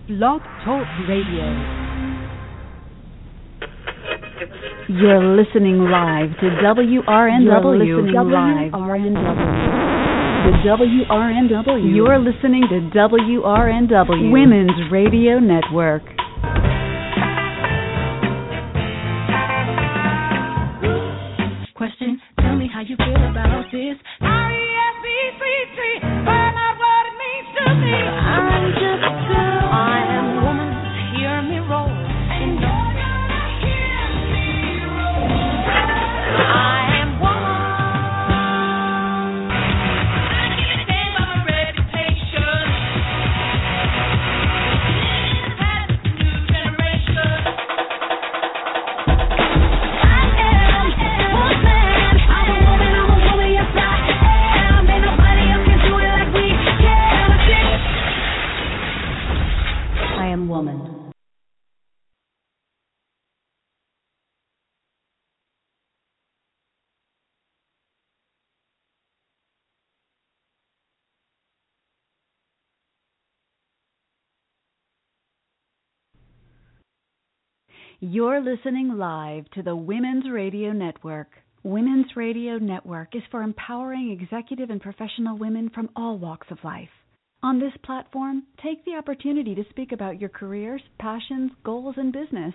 Blog Talk Radio. You're listening live to WRNW. You're listening live. The WRNW. You're listening to WRNW. Women's Radio Network. Question, tell me how you feel about this. R-E-S-P-C-T, find out what it means to me. I'm just a girl. I am a woman. Hear me roll. I am woman. I stand by my reputation. Has a new generation. I am woman. I'm a woman, yes I am. Ain't nobody else can do it like we can. I am woman. You're listening live to the Women's Radio Network. Women's Radio Network is for empowering executive and professional women from all walks of life. On this platform, take the opportunity to speak about your careers, passions, goals, and business.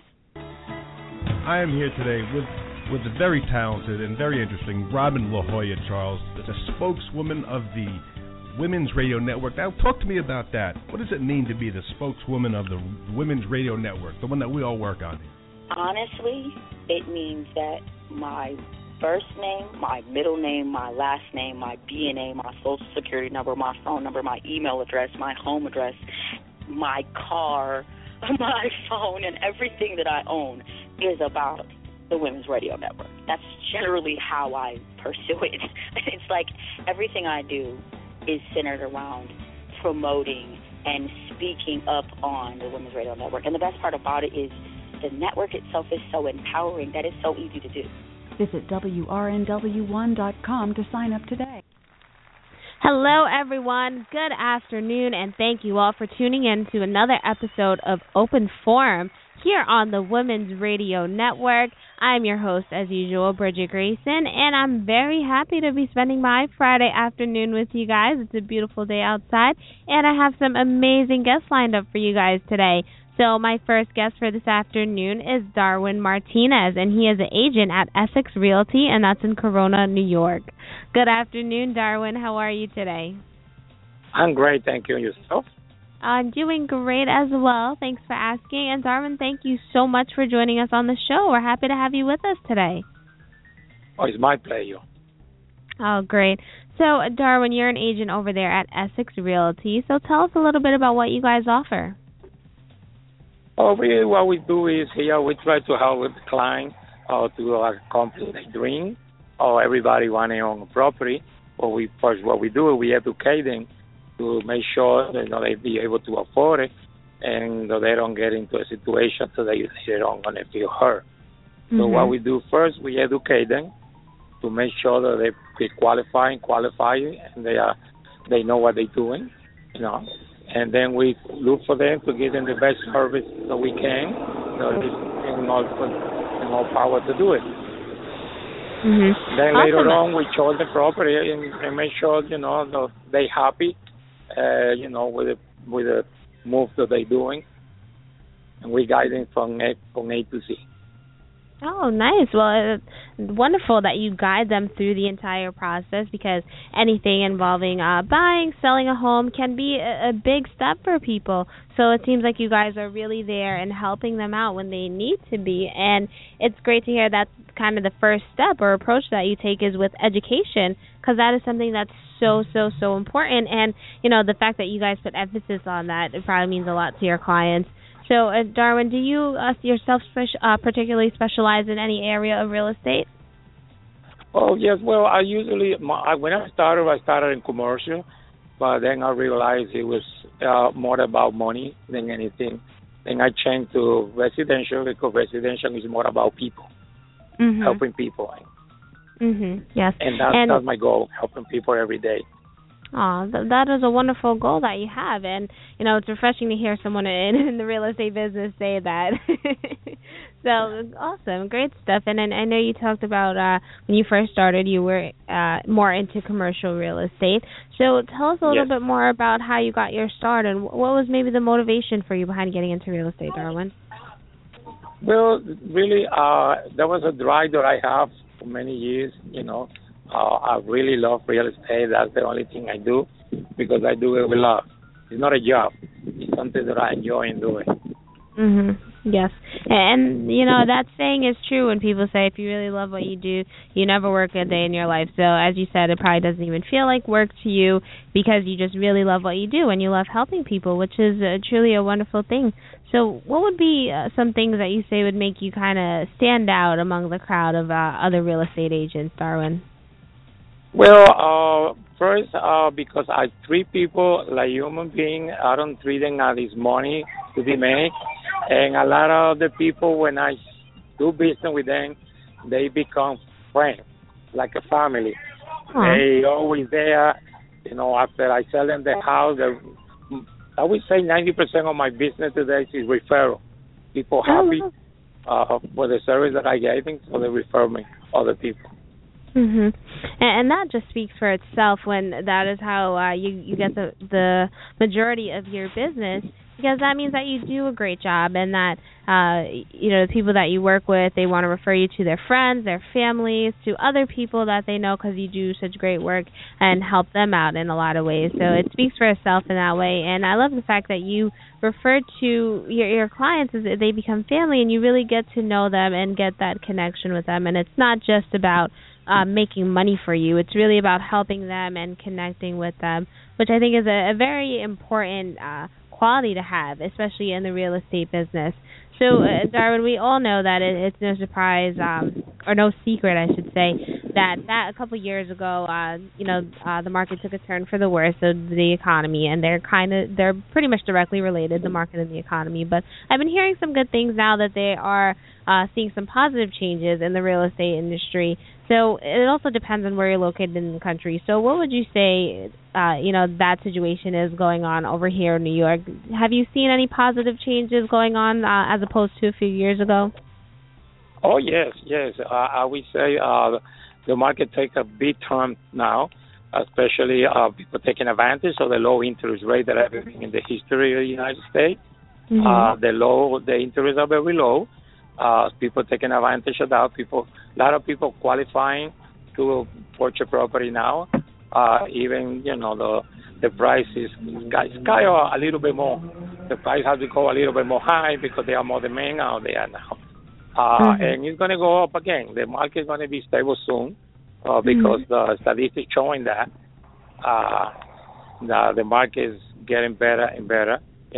I am here today with the very talented and very interesting Robin La Joya Charles, the spokeswoman of the Women's Radio Network. Now, talk to me about that. What does it mean to be the spokeswoman of the Women's Radio Network, the one that we all work on? Honestly, it means that my first name, my middle name, my last name, my DNA, my social security number, my phone number, my email address, my home address, my car, my phone, and everything that I own is about the Women's Radio Network. That's generally how I pursue it. It's like everything I do is centered around promoting and speaking up on the Women's Radio Network. And the best part about it is the network itself is so empowering that it's so easy to do. Visit WRNW1.com to sign up today. Hello, everyone. Good afternoon, and thank you all for tuning in to another episode of Open Forum here on the Women's Radio Network. I'm your host, as usual, Bridget Grayson, and I'm very happy to be spending my Friday afternoon with you guys. It's a beautiful day outside, and I have some amazing guests lined up for you guys today. So my first guest for this afternoon is Darwin Martinez, and he is an agent at Essex Realty, and that's in Corona, New York. Good afternoon, Darwin. How are you today? I'm great, thank you. Yourself? I'm doing great as well. Thanks for asking. And Darwin, thank you so much for joining us on the show. We're happy to have you with us today. Oh, it's my pleasure. Oh, great. So, Darwin, you're an agent over there at Essex Realty. So tell us a little bit about what you guys offer. Oh, what we do is here we try to help with the client to accomplish their dream. Or everybody want to own a property. What we do, we educate them to make sure that they be able to afford it, and they don't get into a situation so they don't going to feel hurt. So what we do first, we educate them to make sure that they qualify, and they know what they're doing, And then we look for them to give them the best service that we can, in all power to do it. Then later on, we show the property and make sure they happy, with the move that they're doing, and we guide them from A to Z. Oh, nice. Well, it's wonderful that you guide them through the entire process, because anything involving buying, selling a home can be a big step for people. So it seems like you guys are really there and helping them out when they need to be. And it's great to hear that's kind of the first step or approach that you take is with education, because that is something that's so important. And, the fact that you guys put emphasis on that, it probably means a lot to your clients. So, Darwin, do you yourself particularly specialize in any area of real estate? Oh, yes. Well, I usually, when I started in commercial, but then I realized it was more about money than anything. Then I changed to residential, because residential is more about people, helping people. Yes. And that's my goal, helping people every day. Oh, that is a wonderful goal that you have, and it's refreshing to hear someone in the real estate business say that. So awesome, great stuff. And I know you talked about when you first started, you were more into commercial real estate. So tell us a little bit more about how you got your start, and what was maybe the motivation for you behind getting into real estate, Darwin? Well, really, that was a drive that I have for many years. I really love real estate. That's the only thing I do because I do it with love. It's not a job. It's something that I enjoy doing. Yes. And, that saying is true when people say if you really love what you do, you never work a day in your life. So, as you said, it probably doesn't even feel like work to you because you just really love what you do and you love helping people, which is truly a wonderful thing. So what would be some things that you say would make you kind of stand out among the crowd of other real estate agents, Darwin? Well, first, because I treat people like human beings, I don't treat them as money to be made. And a lot of the people, when I do business with them, they become friends, like a family. They always there. After I sell them the house, I would say 90% of my business today is referral. People happy for the service that I gave them, so they refer me other people. And that just speaks for itself when that is how you get the majority of your business, because that means that you do a great job and that the people that you work with, they want to refer you to their friends, their families, to other people that they know because you do such great work and help them out in a lot of ways. So it speaks for itself in that way. And I love the fact that you refer to your clients as they become family and you really get to know them and get that connection with them. And it's not just about making money for you. It's really about helping them and connecting with them, which I think is a very important quality to have, especially in the real estate business. So, Darwin, we all know that it's no surprise, or no secret, I should say, that a couple of years ago, the market took a turn for the worse of the economy, and they're pretty much directly related, the market and the economy. But I've been hearing some good things now that they are seeing some positive changes in the real estate industry. So it also depends on where you're located in the country. So what would you say, that situation is going on over here in New York? Have you seen any positive changes going on as opposed to a few years ago? Oh, yes. I would say the market takes a big turn now, especially people taking advantage of the low interest rate that have been in the history of the United States. The interest are very low. People taking advantage of that. A lot of people qualifying to purchase property now. Even the price is sky a little bit more. The price has to go a little bit more high because there are more demand out there now. And it's going to go up again. The market is going to be stable soon because the statistics showing that the market is getting better and better.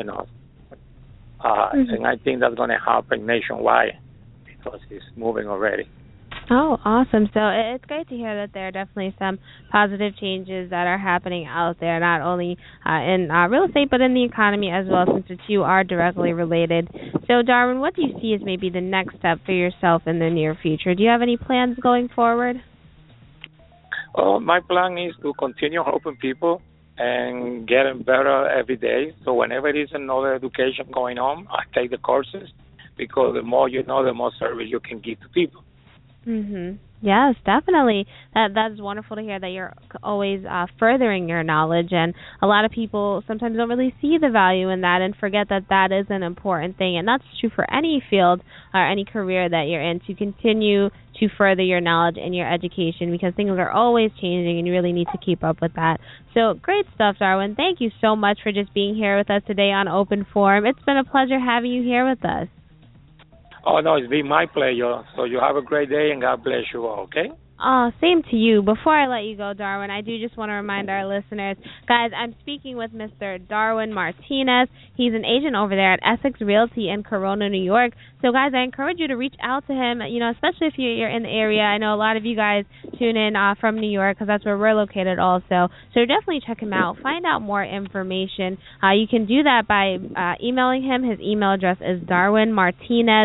And I think that's going to happen nationwide because it's moving already. Oh, awesome. So it's great to hear that there are definitely some positive changes that are happening out there, not only in real estate, but in the economy as well, since the two are directly related. So, Darwin, what do you see as maybe the next step for yourself in the near future? Do you have any plans going forward? Oh, my plan is to continue helping people and getting better every day. So whenever there is another education going on, I take the courses because the more you know, the more service you can give to people. Yes, definitely. That's wonderful to hear that you're always furthering your knowledge, and a lot of people sometimes don't really see the value in that and forget that that is an important thing, and that's true for any field or any career that you're in, to continue to further your knowledge and your education, because things are always changing and you really need to keep up with that. So great stuff, Darwin. Thank you so much for just being here with us today on Open Forum. It's been a pleasure having you here with us. Oh, no, it's been my pleasure. So you have a great day, and God bless you all, okay? Same to you. Before I let you go, Darwin, I do just want to remind our listeners, guys, I'm speaking with Mr. Darwin Martinez. He's an agent over there at Essex Realty in Corona, New York. So, guys, I encourage you to reach out to him, especially if you're in the area. I know a lot of you guys tune in from New York because that's where we're located also. So definitely check him out. Find out more information. You can do that by emailing him. His email address is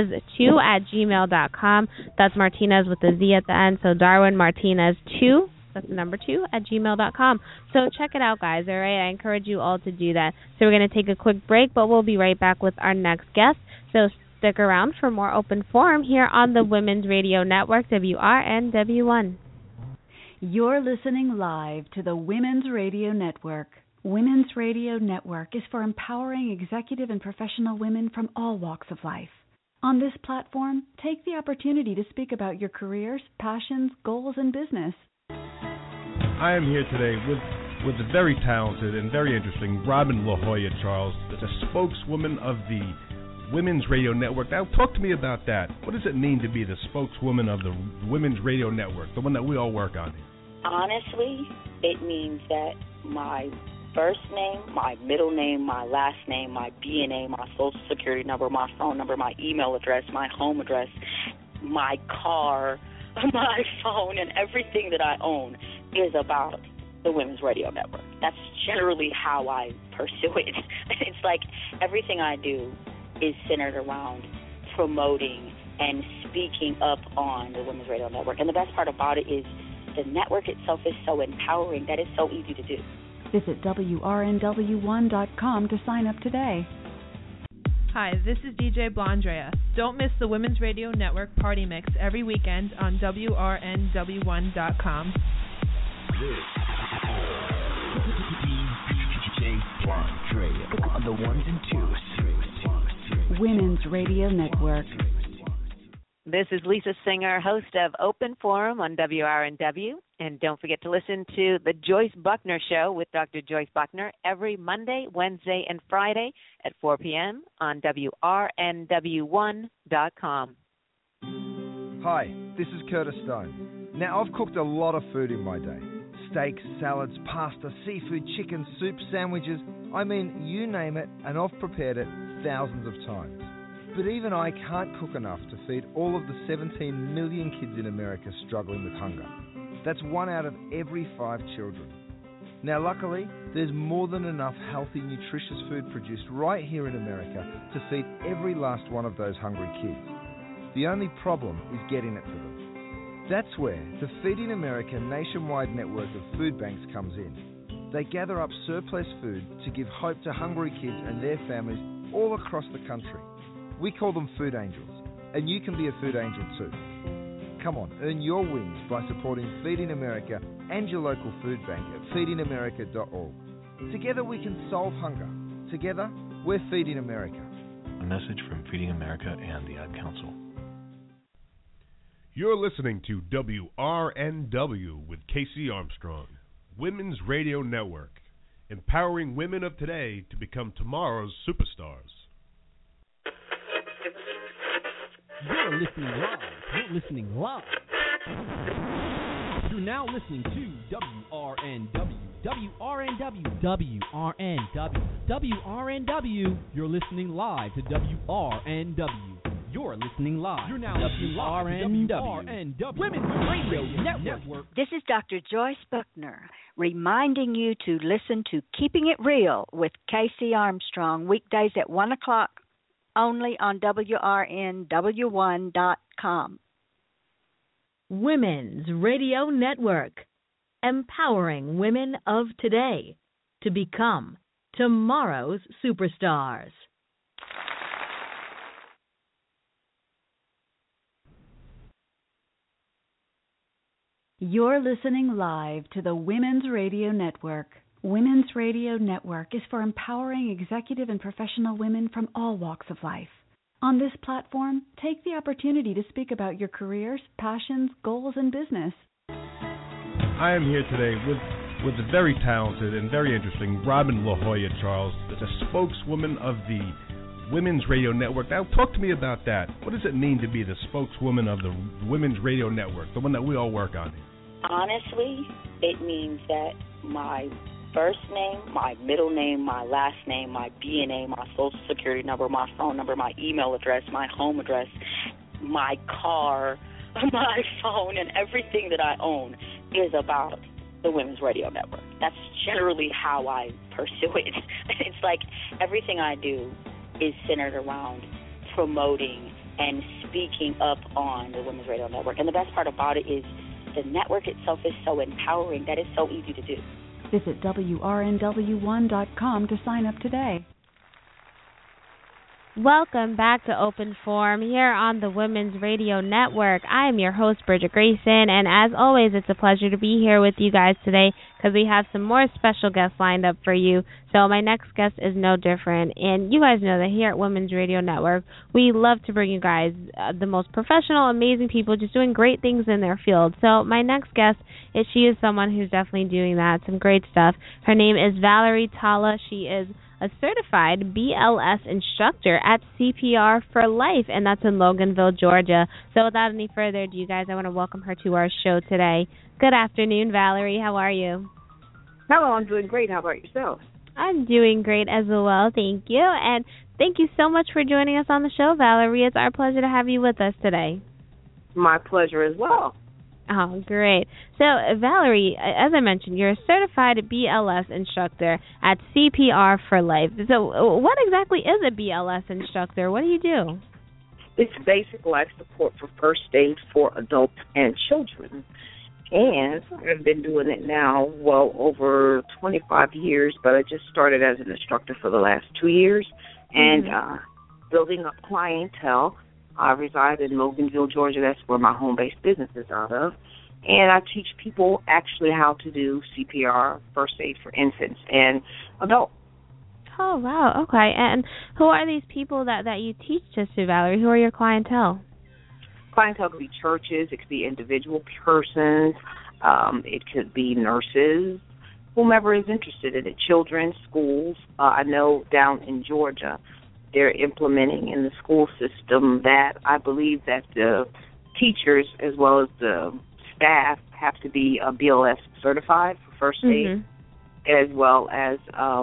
darwinmartinez2@gmail.com. That's Martinez with a Z at the end. So Darwin Martinez2, that's the number 2, at gmail.com. So check it out, guys, all right? I encourage you all to do that. So we're going to take a quick break, but we'll be right back with our next guest. So stick around for more Open Forum here on the Women's Radio Network, WRNW1. You're listening live to the Women's Radio Network. Women's Radio Network is for empowering executive and professional women from all walks of life. On this platform, take the opportunity to speak about your careers, passions, goals, and business. I am here today with the very talented and very interesting Robin La Jolla, Charles, the spokeswoman of the Women's Radio Network. Now, talk to me about that. What does it mean to be the spokeswoman of the Women's Radio Network, the one that we all work on here? Honestly, it means that my first name, my middle name, my last name, my BNA, my social security number, my phone number, my email address, my home address, my car, my phone, and everything that I own is about the Women's Radio Network. That's generally how I pursue it. It's like everything I do is centered around promoting and speaking up on the Women's Radio Network. And the best part about it is the network itself is so empowering that it's so easy to do. Visit WRNW1.com to sign up today. Hi, this is DJ Blondrea. Don't miss the Women's Radio Network Party Mix every weekend on WRNW1.com. This is DJ Blondrea on the ones and twos. Women's Radio Network. This is Lisa Singer, host of Open Forum on WRNW. And don't forget to listen to The Joyce Buckner Show with Dr. Joyce Buckner every Monday, Wednesday, and Friday at 4 p.m. on WRNW1.com. Hi, this is Curtis Stone. Now, I've cooked a lot of food in my day. Steaks, salads, pasta, seafood, chicken, soup, sandwiches. I mean, you name it, and I've prepared it thousands of times. But even I can't cook enough to feed all of the 17 million kids in America struggling with hunger. That's 1 out of every 5 children. Now, luckily, there's more than enough healthy, nutritious food produced right here in America to feed every last one of those hungry kids. The only problem is getting it to them. That's where the Feeding America nationwide network of food banks comes in. They gather up surplus food to give hope to hungry kids and their families all across the country. We call them food angels, and you can be a food angel too. Come on, earn your wings by supporting Feeding America and your local food bank at feedingamerica.org. Together we can solve hunger. Together, we're Feeding America. A message from Feeding America and the Ad Council. You're listening to WRNW with Casey Armstrong, Women's Radio Network, empowering women of today to become tomorrow's superstars. You're listening live. You're listening live. You're now listening to WRNW. WRNW. You're listening live to WRNW. You're listening live. You're now WRNW. Women's Radio Network. This is Dr. Joyce Buckner reminding you to listen to Keeping It Real with Casey Armstrong weekdays at 1 o'clock only on WRNW1.com. Women's Radio Network, empowering women of today to become tomorrow's superstars. You're listening live to the Women's Radio Network. Women's Radio Network is for empowering executive and professional women from all walks of life. On this platform, take the opportunity to speak about your careers, passions, goals, and business. I am here today with the very talented and very interesting Robin La Jolla, Charles, the spokeswoman of the Women's Radio Network. Now, talk to me about that. What does it mean to be the spokeswoman of the Women's Radio Network, the one that we all work on here? Honestly, it means that my first name, my middle name, my last name, my BNA, my social security number, my phone number, my email address, my home address, my car, my phone, and everything that I own is about the Women's Radio Network. That's generally how I pursue it. It's like everything I do is centered around promoting and speaking up on the Women's Radio Network. And the best part about it is the network itself is so empowering that it's so easy to do. Visit WRNW1.com to sign up today. Welcome back to Open Forum here on the Women's Radio Network. I am your host, Bridget Grayson, and as always, it's a pleasure to be here with you guys today because we have some more special guests lined up for you. So my next guest is no different, and you guys know that here at Women's Radio Network, we love to bring you guys the most professional, amazing people just doing great things in their field. So my next guest she is someone who's definitely doing that, some great stuff. Her name is Valerie Talla. She is a certified BLS instructor at CPR for Life, and that's in Loganville, Georgia. So without any further ado, you guys, I want to welcome her to our show today. Good afternoon, Valerie. How are you? Hello, I'm doing great. How about yourself? I'm doing great as well, thank you. And thank you so much for joining us on the show, Valerie. It's our pleasure to have you with us today. My pleasure as well. Oh, great. So, Valerie, as I mentioned, you're a certified BLS instructor at CPR for Life. So, what exactly is a BLS instructor? What do you do? It's basic life support for first aid for adults and children. And I've been doing it now, over 25 years, but I just started as an instructor for the last 2 years and building up clientele. I reside in Loganville, Georgia. That's where my home-based business is out of. And I teach people actually how to do CPR, first aid for infants and adults. Oh, wow. Okay. And who are these people that you teach this to, Valerie? Who are your clientele? Clientele could be churches. It could be individual persons. It could be nurses, whomever is interested in it, children, schools. I know down in Georgia, they're implementing in the school system that I believe that the teachers as well as the staff have to be BLS certified for first aid as well as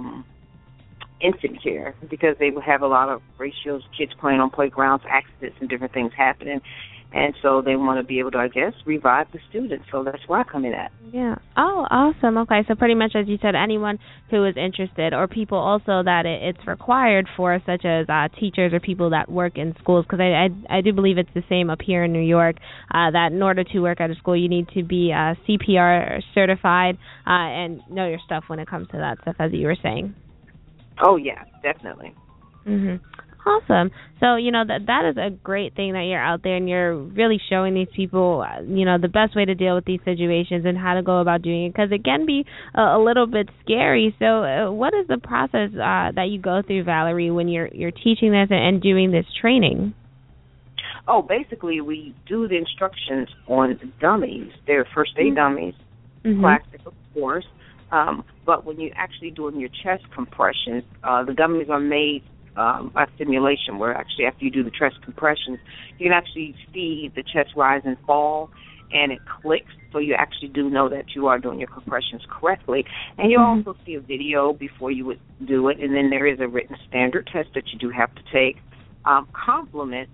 infant care because they will have a lot of ratios, kids playing on playgrounds, accidents and different things happening. And so they want to be able to, I guess, revive the students. So that's where I come in at. Yeah. Oh, awesome. Okay. So pretty much, as you said, anyone who is interested or people also that it's required for, such as teachers or people that work in schools, because I do believe it's the same up here in New York, that in order to work at a school, you need to be CPR certified and know your stuff when it comes to that stuff, as you were saying. Oh, yeah, definitely. Awesome. So, that is a great thing that you're out there and you're really showing these people, the best way to deal with these situations and how to go about doing it because it can be a little bit scary. So what is the process that you go through, Valerie, when you're teaching this and doing this training? Oh, basically we do the instructions on dummies. They're first aid dummies, plastic, of course. But when you're actually doing your chest compressions, the dummies are made by simulation, where actually after you do the chest compressions, you can actually see the chest rise and fall, and it clicks, so you actually do know that you are doing your compressions correctly. And you also see a video before you would do it, and then there is a written standard test that you do have to take. Compliments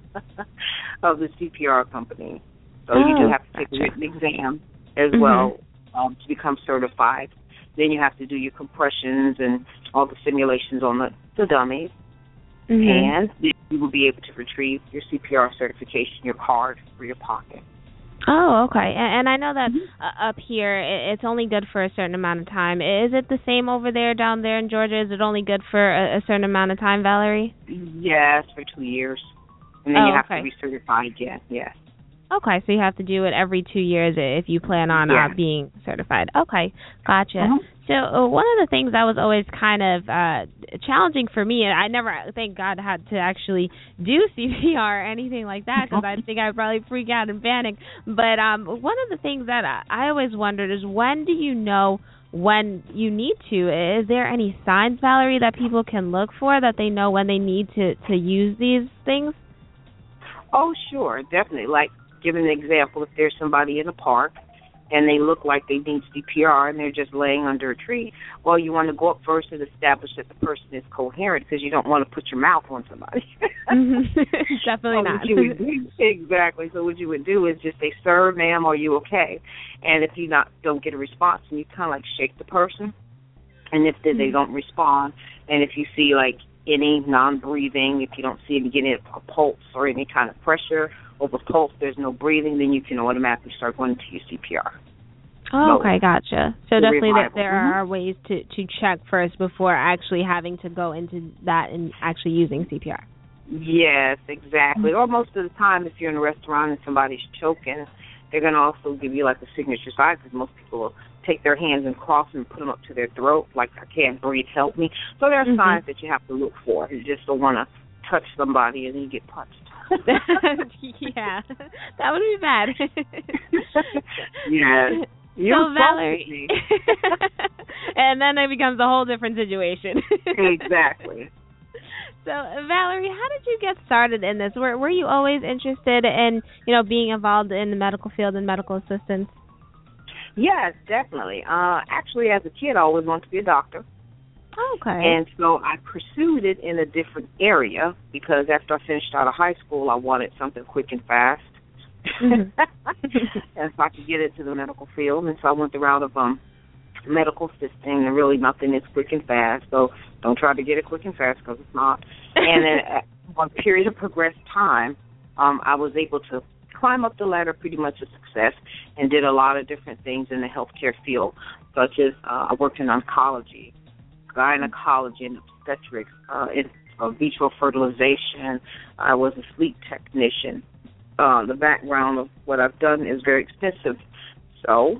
of the CPR company. So you do have to take a written exam as well to become certified. Then you have to do your compressions and all the simulations on the dummies. And then you will be able to retrieve your CPR certification, your card, for your pocket. Oh, okay. And I know that up here it's only good for a certain amount of time. Is it the same over there, down there in Georgia? Is it only good for a certain amount of time, Valerie? Yes, for 2 years. And then you have to be certified again, yes. Okay, so you have to do it every 2 years if you plan on being certified. Okay, gotcha. So one of the things that was always kind of challenging for me, and I never, thank God, had to actually do CPR or anything like that because I think I'd probably freak out and panic. But one of the things that I always wondered is, when do you know when you need to? Is there any signs, Valerie, that people can look for that they know when they need to use these things? Oh, sure, definitely. Like, give an example, if there's somebody in a park and they look like they need CPR and they're just laying under a tree, well, you want to go up first and establish that the person is coherent because you don't want to put your mouth on somebody. Definitely not. Exactly. So what you would do is just say, "Sir, ma'am, are you okay?" And if you don't get a response, then you kind of like shake the person. And if they don't respond, and if you see like any non-breathing, if you don't see any getting a pulse or any kind of pressure over pulse, there's no breathing, then you can automatically start going into your CPR. Oh, okay, gotcha. So definitely there Mm-hmm. are ways to check first before actually having to go into that and actually using CPR. Yes, exactly. Or most of the time, if you're in a restaurant and somebody's choking, they're going to also give you like a signature sign, because most people will take their hands and cross them and put them up to their throat, like, I can't breathe, help me. So there are signs that you have to look for. You just don't want to touch somebody and then you get punched. Yeah, that would be bad. Yeah. So Valerie, and then it becomes a whole different situation. Exactly. So Valerie, how did you get started in this? Were you always interested in being involved in the medical field and medical assistance? Yes, definitely. Actually, as a kid, I always wanted to be a doctor. Okay. And so I pursued it in a different area, because after I finished out of high school, I wanted something quick and fast. And so I could get into the medical field. And so I went the route of medical assisting, and really nothing is quick and fast. So don't try to get it quick and fast, because it's not. And then on a period of progressed time, I was able to climb up the ladder pretty much to success, and did a lot of different things in the healthcare field, such as I worked in oncology, gynecology, and obstetrics, in vitro fertilization. I was a sleep technician. The background of what I've done is very extensive. So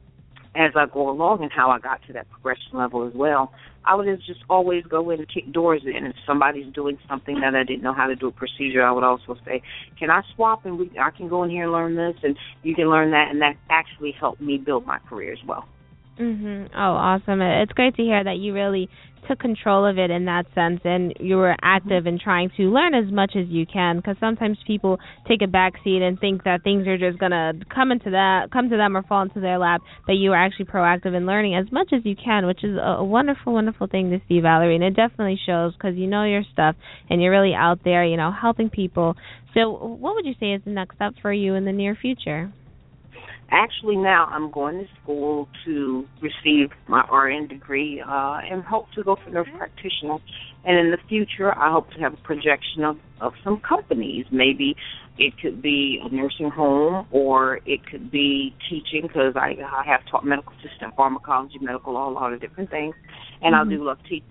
as I go along and how I got to that progression level as well, I would just always go in and kick doors in. If somebody's doing something that I didn't know how to do a procedure, I would also say, can I swap and I can go in here and learn this, and you can learn that, and that actually helped me build my career as well. Oh, awesome. It's great to hear that you really took control of it in that sense, and you were active in trying to learn as much as you can, because sometimes people take a back seat and think that things are just going to come to them or fall into their lap, but you were actually proactive in learning as much as you can, which is a wonderful, wonderful thing to see, Valerie, and it definitely shows, because you know your stuff, and you're really out there, helping people. So what would you say is the next step for you in the near future? Actually, now I'm going to school to receive my RN degree and hope to go for nurse practitioner. And in the future, I hope to have a projection of some companies. Maybe it could be a nursing home, or it could be teaching, because I have taught medical assistant, pharmacology, medical law, a lot of different things, and I do love teaching.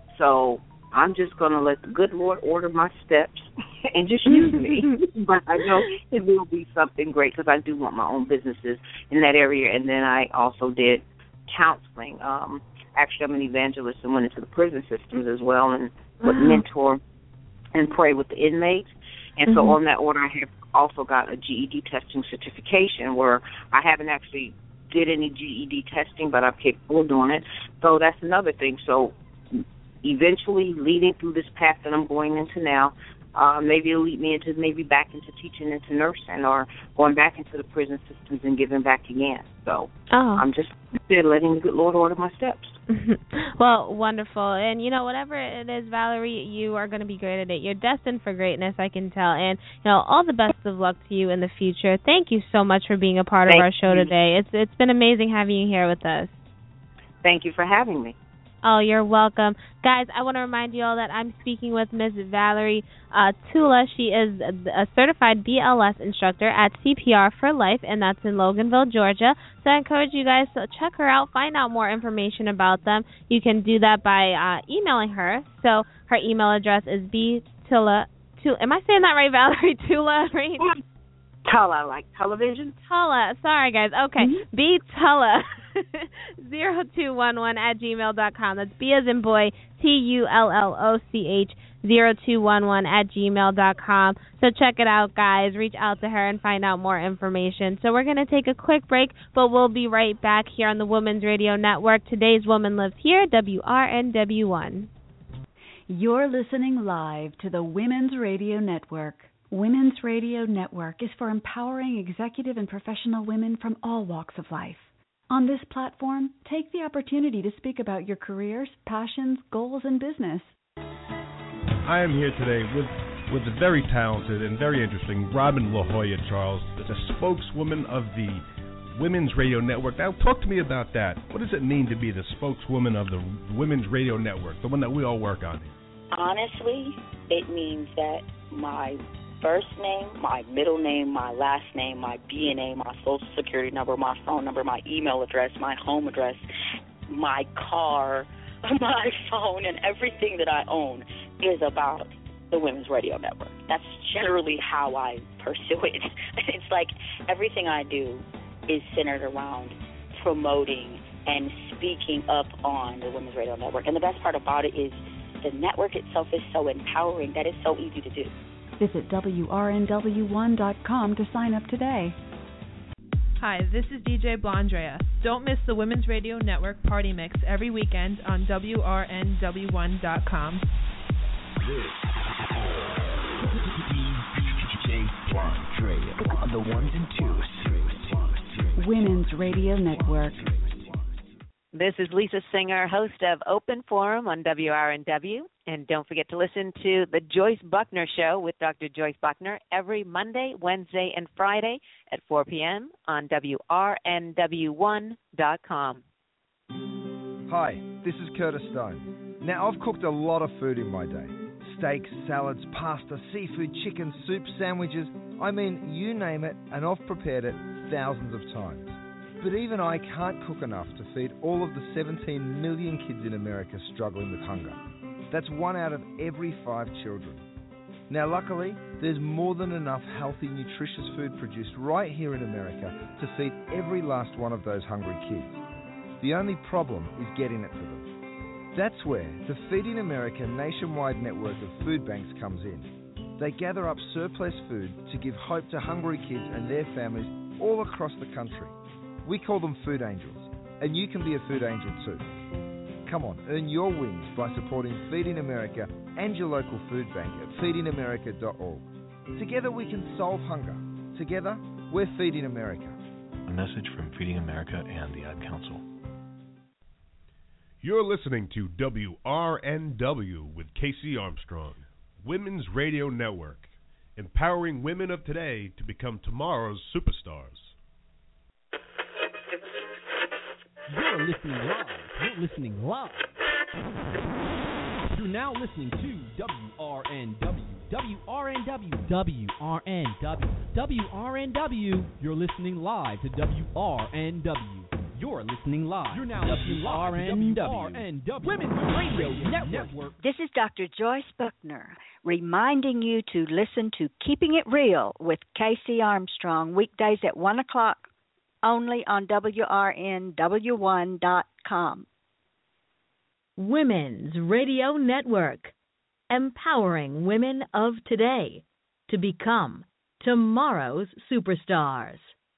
So I'm just going to let the good Lord order my steps and just use me. But I know it will be something great, because I do want my own businesses in that area. And then I also did counseling. Actually, I'm an evangelist and went into the prison systems as well, and would mentor and pray with the inmates. And so on that order, I have also got a GED testing certification, where I haven't actually did any GED testing, but I'm capable of doing it. So that's another thing. So eventually, leading through this path that I'm going into now, maybe it'll lead me back into teaching, into nursing, or going back into the prison systems and giving back again. So I'm just letting the good Lord order my steps. Well, wonderful. And, whatever it is, Valerie, you are going to be great at it. You're destined for greatness, I can tell. And, all the best of luck to you in the future. Thank you so much for being a part of our show today. It's been amazing having you here with us. Thank you for having me. Oh, you're welcome. Guys, I want to remind you all that I'm speaking with Ms. Valerie Tula. She is a certified BLS instructor at CPR for Life, and that's in Loganville, Georgia. So I encourage you guys to check her out, find out more information about them. You can do that by emailing her. So her email address is btula. Am I saying that right, Valerie? Tula, right? Tula, like television? Tula. Sorry, guys. Okay. btula 0211 @gmail.com. That's B as in boy, TULLOCH 0211 @gmail.com. So check it out, guys. Reach out to her and find out more information. So we're going to take a quick break, but we'll be right back here on the Women's Radio Network. Today's Woman Lives Here, WRNW1. You're listening live to the Women's Radio Network. Women's Radio Network is for empowering executive and professional women from all walks of life. On this platform, take the opportunity to speak about your careers, passions, goals, and business. I am here today with the very talented and very interesting Robin La Jolla Charles, the spokeswoman of the Women's Radio Network. Now, talk to me about that. What does it mean to be the spokeswoman of the Women's Radio Network, the one that we all work on? Honestly, it means that my first name, my middle name, my last name, my BNA, my social security number, my phone number, my email address, my home address, my car, my phone, and everything that I own is about the Women's Radio Network. That's generally how I pursue it. It's like everything I do is centered around promoting and speaking up on the Women's Radio Network. And the best part about it is the network itself is so empowering that it's so easy to do. Visit WRNW1.com to sign up today. Hi, this is DJ Blondrea. Don't miss the Women's Radio Network Party Mix every weekend on WRNW1.com. DJ Blondrea on the ones and twos. Women's Radio Network. This is Lisa Singer, host of Open Forum on WRNW. And don't forget to listen to The Joyce Buckner Show with Dr. Joyce Buckner every Monday, Wednesday, and Friday at 4 p.m. on WRNW1.com. Hi, this is Curtis Stone. Now, I've cooked a lot of food in my day. Steaks, salads, pasta, seafood, chicken, soup, sandwiches. I mean, you name it, and I've prepared it thousands of times. But even I can't cook enough to feed all of the 17 million kids in America struggling with hunger. That's 1 out of every 5 children. Now, luckily, there's more than enough healthy, nutritious food produced right here in America to feed every last one of those hungry kids. The only problem is getting it to them. That's where the Feeding America nationwide network of food banks comes in. They gather up surplus food to give hope to hungry kids and their families all across the country. We call them food angels, and you can be a food angel too. Come on, earn your wings by supporting Feeding America and your local food bank at feedingamerica.org. Together we can solve hunger. Together, we're Feeding America. A message from Feeding America and the Ad Council. You're listening to WRNW with Casey Armstrong, Women's Radio Network, empowering women of today to become tomorrow's superstars. You're listening live. You're now listening to WRNW. WRNW. You're listening live to WRNW. You're listening live. You're now listening live to WRNW. Women's Radio Network. This is Dr. Joyce Buckner reminding you to listen to Keeping It Real with Casey Armstrong weekdays at 1 o'clock only on WRNW1.com. Women's Radio Network, empowering women of today to become tomorrow's superstars.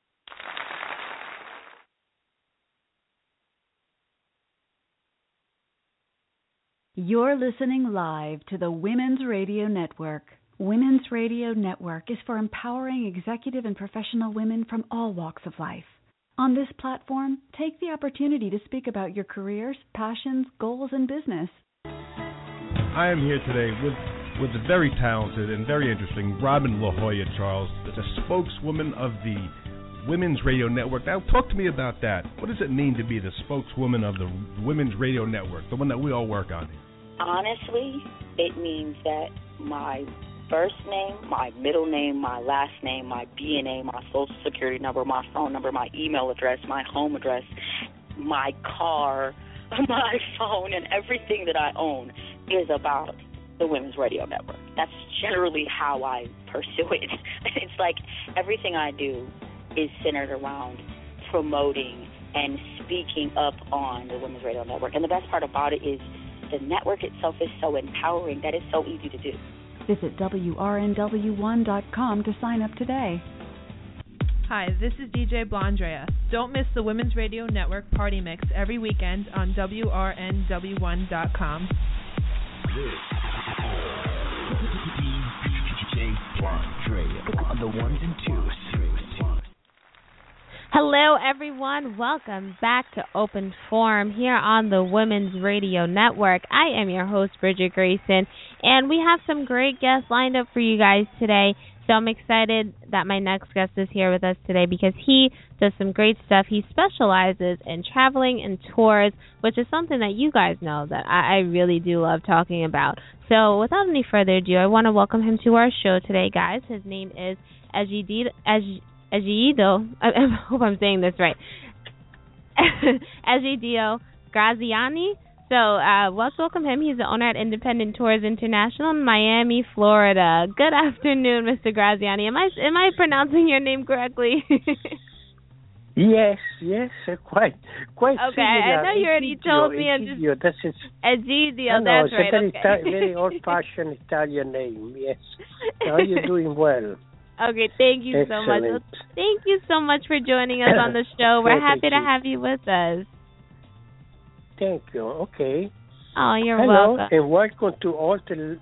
You're listening live to the Women's Radio Network. Women's Radio Network is for empowering executive and professional women from all walks of life. On this platform, take the opportunity to speak about your careers, passions, goals, and business. I am here today with the very talented and very interesting Robin La Jolla Charles, the spokeswoman of the Women's Radio Network. Now, talk to me about that. What does it mean to be the spokeswoman of the Women's Radio Network, the one that we all work on here? Honestly, it means that my first name, my middle name, my last name, my BNA, my social security number, my phone number, my email address, my home address, my car, my phone, and everything that I own is about the Women's Radio Network. That's generally how I pursue it. It's like everything I do is centered around promoting and speaking up on the Women's Radio Network. And the best part about it is the network itself is so empowering that it's so easy to do. Visit WRNW1.com to sign up today. Hi, this is DJ Blondrea. Don't miss the Women's Radio Network Party Mix every weekend on WRNW1.com. DJ Blondrea on the ones and twos. Hello, everyone. Welcome back to Open Forum here on the Women's Radio Network. I am your host, Bridget Grayson, and we have some great guests lined up for you guys today So I'm excited that my next guest is here with us today because he does some great stuff. He specializes in traveling and tours, which is something that you guys know that I really do love talking about. So without any further ado, I want to welcome him to our show today, guys. His name is Egidio. I hope I'm saying this right. Egidio Graziani. So let's welcome him. He's the owner at Independent Tours International in Miami, Florida. Good afternoon, Mr. Graziani. Am I pronouncing your name correctly? Yes, quite. Okay, similar. I know you already told me. Egidio, that's it. Egidio, no, that's right. It's a very old-fashioned Italian name. Yes. Now you're doing well. Okay, thank you so much. Well, thank you so much for joining us on the show. We're happy to have you with us. Thank you. Okay. Oh, you're welcome. welcome. And welcome to all the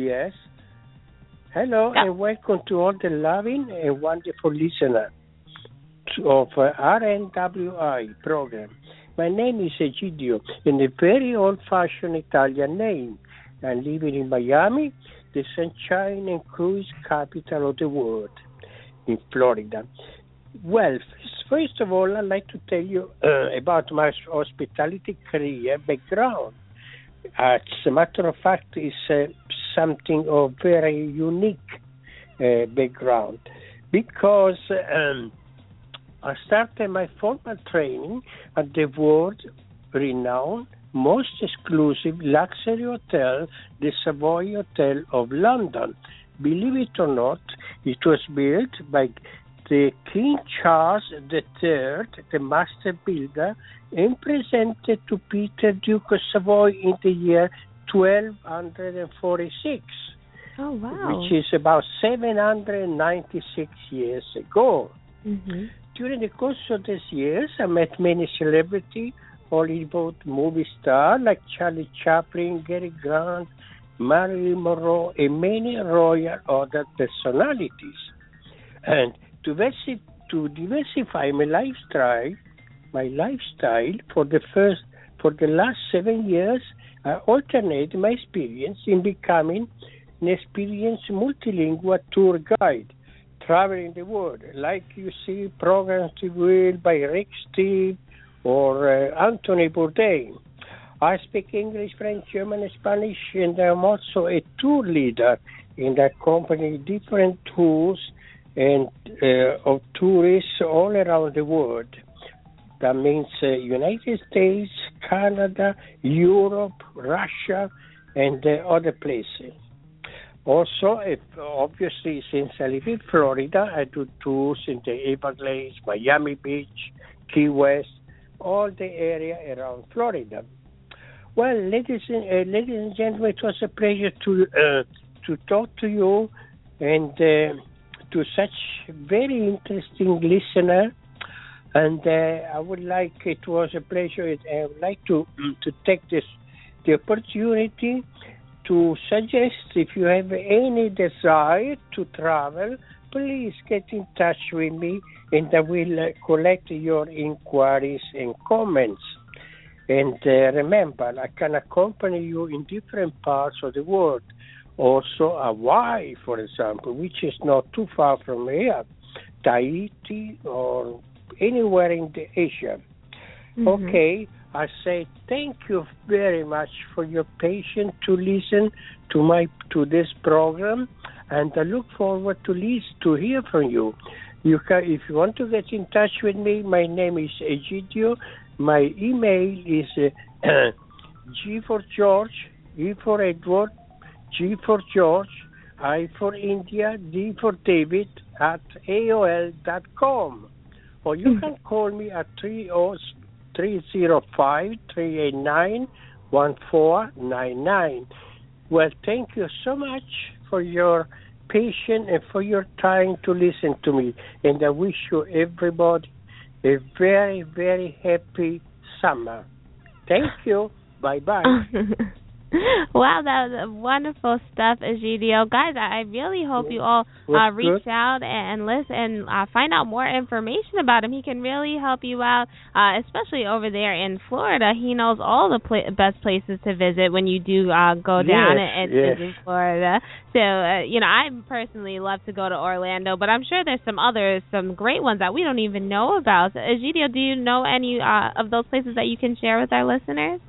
and welcome to all the loving and wonderful listeners of RNWI program. My name is Egidio, and a very old-fashioned Italian name. I'm living in Miami, the sunshine and cruise capital of the world, in Florida. Well, first of all, I'd like to tell you about my hospitality career background. As a matter of fact, it's something of very unique background because I started my formal training at the world-renowned, most exclusive luxury hotel, the Savoy Hotel of London. Believe it or not, it was built by the King Charles III, the master builder, and presented to Peter, Duke of Savoy in the year 1246. Oh, wow. Which is about 796 years ago. Mm-hmm. During the course of these years, I met many celebrities, Hollywood movie stars like Charlie Chaplin, Cary Grant, Marilyn Monroe, and many royal other personalities. And to diversify my lifestyle for the last 7 years, I alternate my experience in becoming an experienced multilingual tour guide, traveling the world, like you see programs by Rick Steves or Anthony Bourdain. I speak English, French, German, and Spanish, and I'm also a tour leader in that company, different tours and of tourists all around the world. That means United States, Canada, Europe, Russia, and other places. Also, obviously, since I live in Florida, I do tours in the Everglades, Miami Beach, Key West, all the area around Florida. Well, ladies and gentlemen, it was a pleasure to talk to you and to such very interesting listener. And I would like, it was a pleasure, I would like to take the opportunity to suggest, if you have any desire to travel, please get in touch with me and I will collect your inquiries and comments. And remember, I can accompany you in different parts of the world. Also Hawaii, for example, which is not too far from here, Tahiti or anywhere in the Asia. Mm-hmm. Okay, I say thank you very much for your patience to listen to this program, and I look forward to hear from you. You can, if you want to get in touch with me, my name is Egidio. My email is G for George, E for Edward, G for George, I for India, D for David at AOL.com. Or you can call me at 305-389-1499. Well, thank you so much for your patience and for your time to listen to me. And I wish you everybody a very, very happy summer. Thank you. Bye-bye. Wow, that was wonderful stuff, Egidio. Guys, I really hope you all reach out and listen and find out more information about him. He can really help you out, especially over there in Florida. He knows all the best places to visit when you do go down and visit Florida. So, I personally love to go to Orlando, but I'm sure there's some great ones that we don't even know about. So, Egidio, do you know any of those places that you can share with our listeners?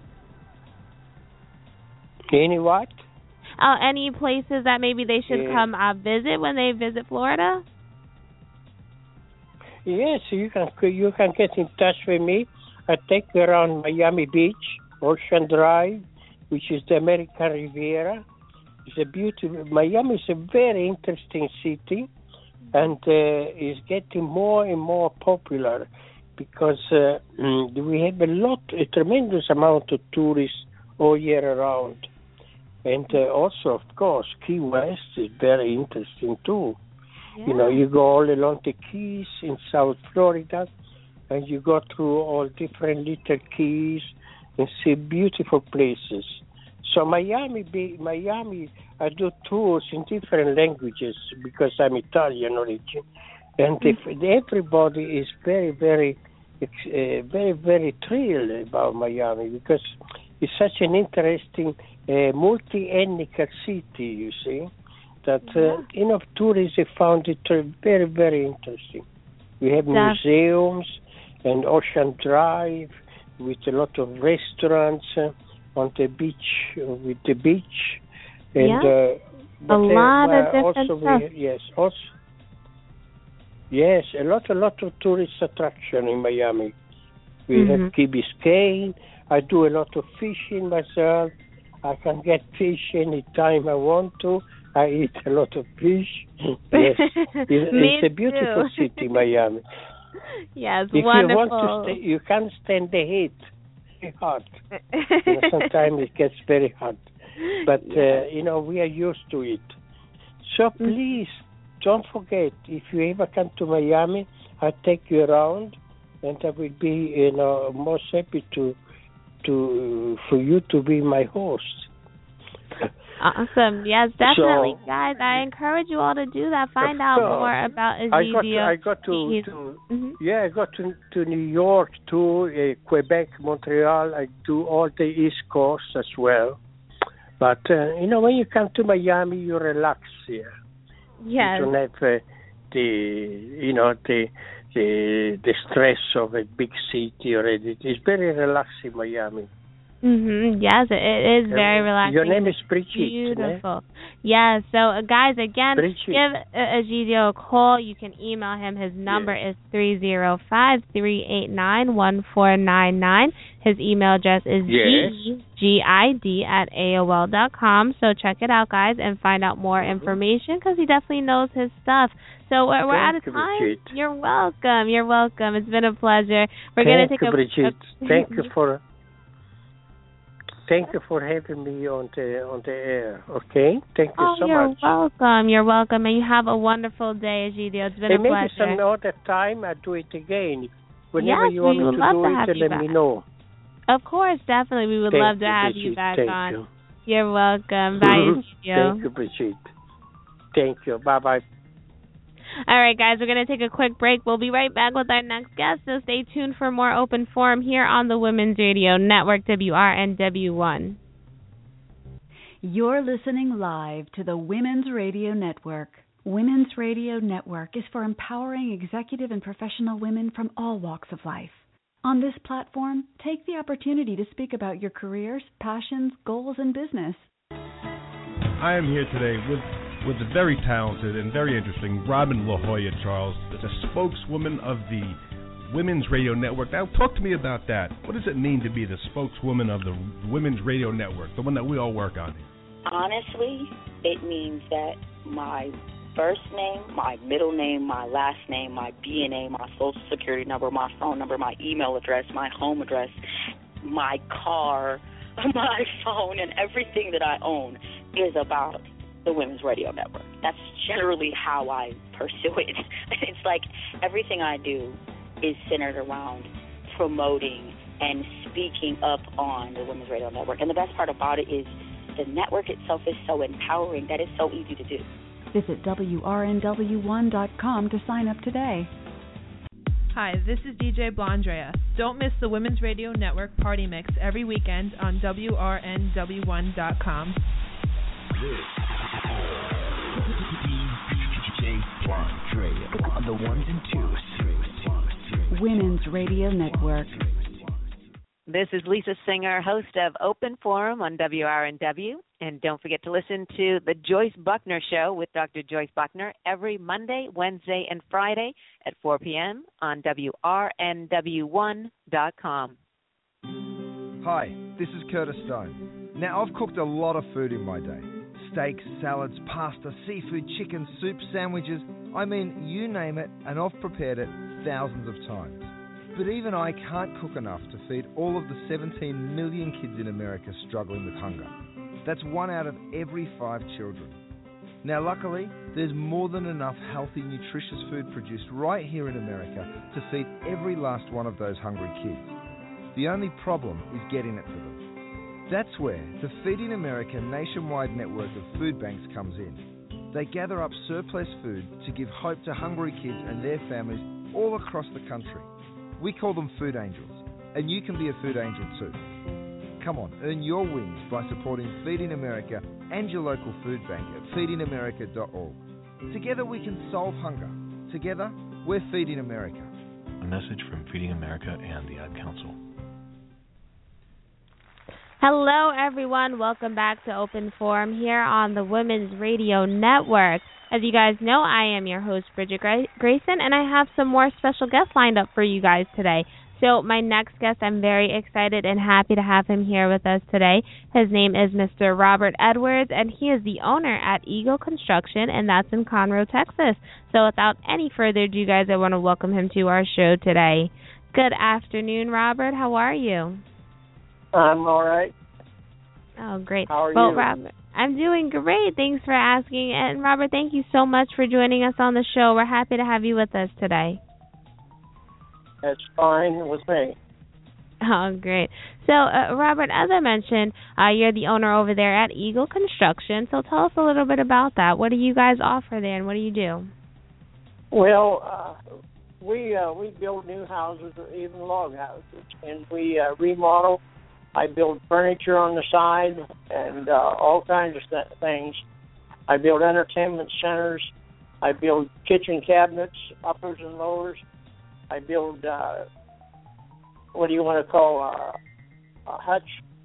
Any what? Any places that maybe they should come visit when they visit Florida? Yes, you can get in touch with me. I take you around Miami Beach, Ocean Drive, which is the American Riviera. It's a beautiful. Miami is a very interesting city, and is getting more and more popular because we have a tremendous amount of tourists all year around. And also, of course, Key West is very interesting too. Yeah. You go all along the Keys in South Florida, and you go through all different little keys and see beautiful places. So Miami, I do tours in different languages because I'm Italian origin, and everybody is very, very, very, very thrilled about Miami because it's such an interesting multi-ethnic city, you see, that tourists have found it very, very interesting. We have museums and Ocean Drive with a lot of restaurants on the beach, with the beach. And, a lot of different stuff. Yes, a lot of tourist attraction in Miami. We have Key Biscayne. I do a lot of fishing myself. I can get fish anytime I want to. I eat a lot of fish. Yes, it's a beautiful city, Miami. Yes, if wonderful. You want to you can't stand the heat. It's hot. Sometimes it gets very hot. But, we are used to it. So please, don't forget, if you ever come to Miami, I'll take you around, and I will be, most happy for you to be my host. Awesome. Yes, definitely, guys. I encourage you all to do that. Find out more about Egidio. I got to New York too, Quebec, Montreal. I do all the East Coast as well. But when you come to Miami, you relax here. Yes. You don't have the stress of a big city already. It's very relaxing, Miami. Yes, it is very relaxing. Your name is Brigitte. Beautiful. Yes. So, guys, again, Brigitte. give Egidio a call. You can email him. His number is 305-389-1499. His email address is gid@aol.com. So check it out, guys, and find out more information because he definitely knows his stuff. So we're out of time. Brigitte. You're welcome. You're welcome. It's been a pleasure. We're going to take Brigitte. Thank you for having me on the air. Okay, thank you so much. You're welcome. You're welcome, and you have a wonderful day, Egidio. It's been a pleasure. Maybe some other time I'll do it again. Whenever you want me to do it, let me know. Of course, definitely. We would love to have you back on. You. You're welcome. Bye, Egidio. Thank you, Brigitte. Thank you. Bye-bye. All right, guys, we're going to take a quick break. We'll be right back with our next guest, so stay tuned for more Open Forum here on the Women's Radio Network, WRNW1. You're listening live to the Women's Radio Network. Women's Radio Network is for empowering executive and professional women from all walks of life. On this platform, take the opportunity to speak about your careers, passions, goals, and business. I am here today with the very talented and very interesting Robin La Jolla, Charles, the spokeswoman of the Women's Radio Network. Now, talk to me about that. What does it mean to be the spokeswoman of the Women's Radio Network, the one that we all work on? Honestly, it means that my first name, my middle name, my last name, my BNA, my social security number, my phone number, my email address, my home address, my car, my phone, and everything that I own is about the Women's Radio Network. That's generally how I pursue it. It's like everything I do is centered around promoting and speaking up on the Women's Radio Network. And the best part about it is the network itself is so empowering that it's so easy to do. Visit WRNW1.com to sign up today. Hi, this is DJ Blondrea. Don't miss the Women's Radio Network Party Mix every weekend on WRNW1.com. DJ Blondrea on the ones and twos. Women's Radio Network. This is Lisa Singer, host of Open Forum on WRNW. And don't forget to listen to The Joyce Buckner Show with Dr. Joyce Buckner every Monday, Wednesday, and Friday at 4 p.m. on WRNW1.com. Hi, this is Curtis Stone. Now, I've cooked a lot of food in my day. Steaks, salads, pasta, seafood, chicken, soup, sandwiches. I mean, you name it, and I've prepared it thousands of times. But even I can't cook enough to feed all of the 17 million kids in America struggling with hunger. That's 1 out of every 5 children. Now, luckily, there's more than enough healthy, nutritious food produced right here in America to feed every last one of those hungry kids. The only problem is getting it to them. That's where the Feeding America nationwide network of food banks comes in. They gather up surplus food to give hope to hungry kids and their families all across the country. We call them food angels, and you can be a food angel too. Come on, earn your wings by supporting Feeding America and your local food bank at feedingamerica.org. Together we can solve hunger. Together, we're Feeding America. A message from Feeding America and the Ad Council. Hello, everyone. Welcome back to Open Forum here on the Women's Radio Network. As you guys know, I am your host, Bridget Grayson, and I have some more special guests lined up for you guys today. So my next guest, I'm very excited and happy to have him here with us today. His name is Mr. Robert Edwards, and he is the owner at Eagle Construction, and that's in Conroe, Texas. So without any further ado, guys, I want to welcome him to our show today. Good afternoon, Robert. How are you? I'm all right. Oh, great. How are you? Robert, I'm doing great. Thanks for asking. And, Robert, thank you so much for joining us on the show. We're happy to have you with us today. That's fine with me. Oh, great. So, Robert, as I mentioned, you're the owner over there at Eagle Construction. So tell us a little bit about that. What do you guys offer there, and what do you do? Well, we build new houses, even log houses, and we remodel. I build furniture on the side and all kinds of things. I build entertainment centers. I build kitchen cabinets, uppers and lowers. I build, what do you want to call, a hutch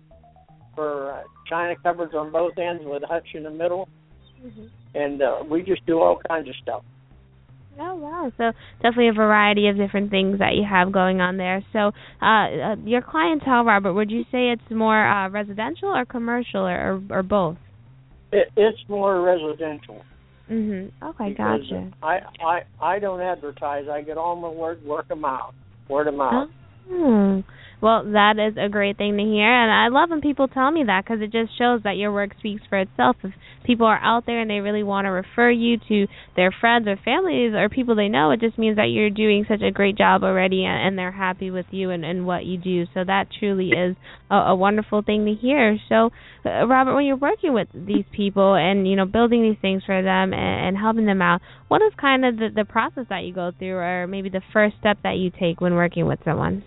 for china cupboards on both ends with a hutch in the middle. Mm-hmm. And we just do all kinds of stuff. Oh, wow. So definitely a variety of different things that you have going on there. So your clientele, Robert, would you say it's more residential or commercial or both? It's more residential. Mm-hmm. Okay, gotcha. I don't advertise. I get all my word them out. Word of mouth. Oh. Well, that is a great thing to hear, and I love when people tell me that because it just shows that your work speaks for itself. If people are out there and they really want to refer you to their friends or families or people they know, it just means that you're doing such a great job already and they're happy with you and what you do. So that truly is a wonderful thing to hear. So, Robert, when you're working with these people and, you know, building these things for them and helping them out, what is kind of the process that you go through or maybe the first step that you take when working with someone?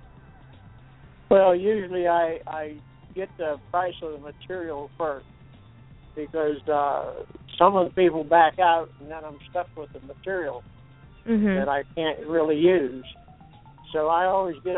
Well, usually I get the price of the material first because some of the people back out and then I'm stuck with the material that I can't really use. So I always get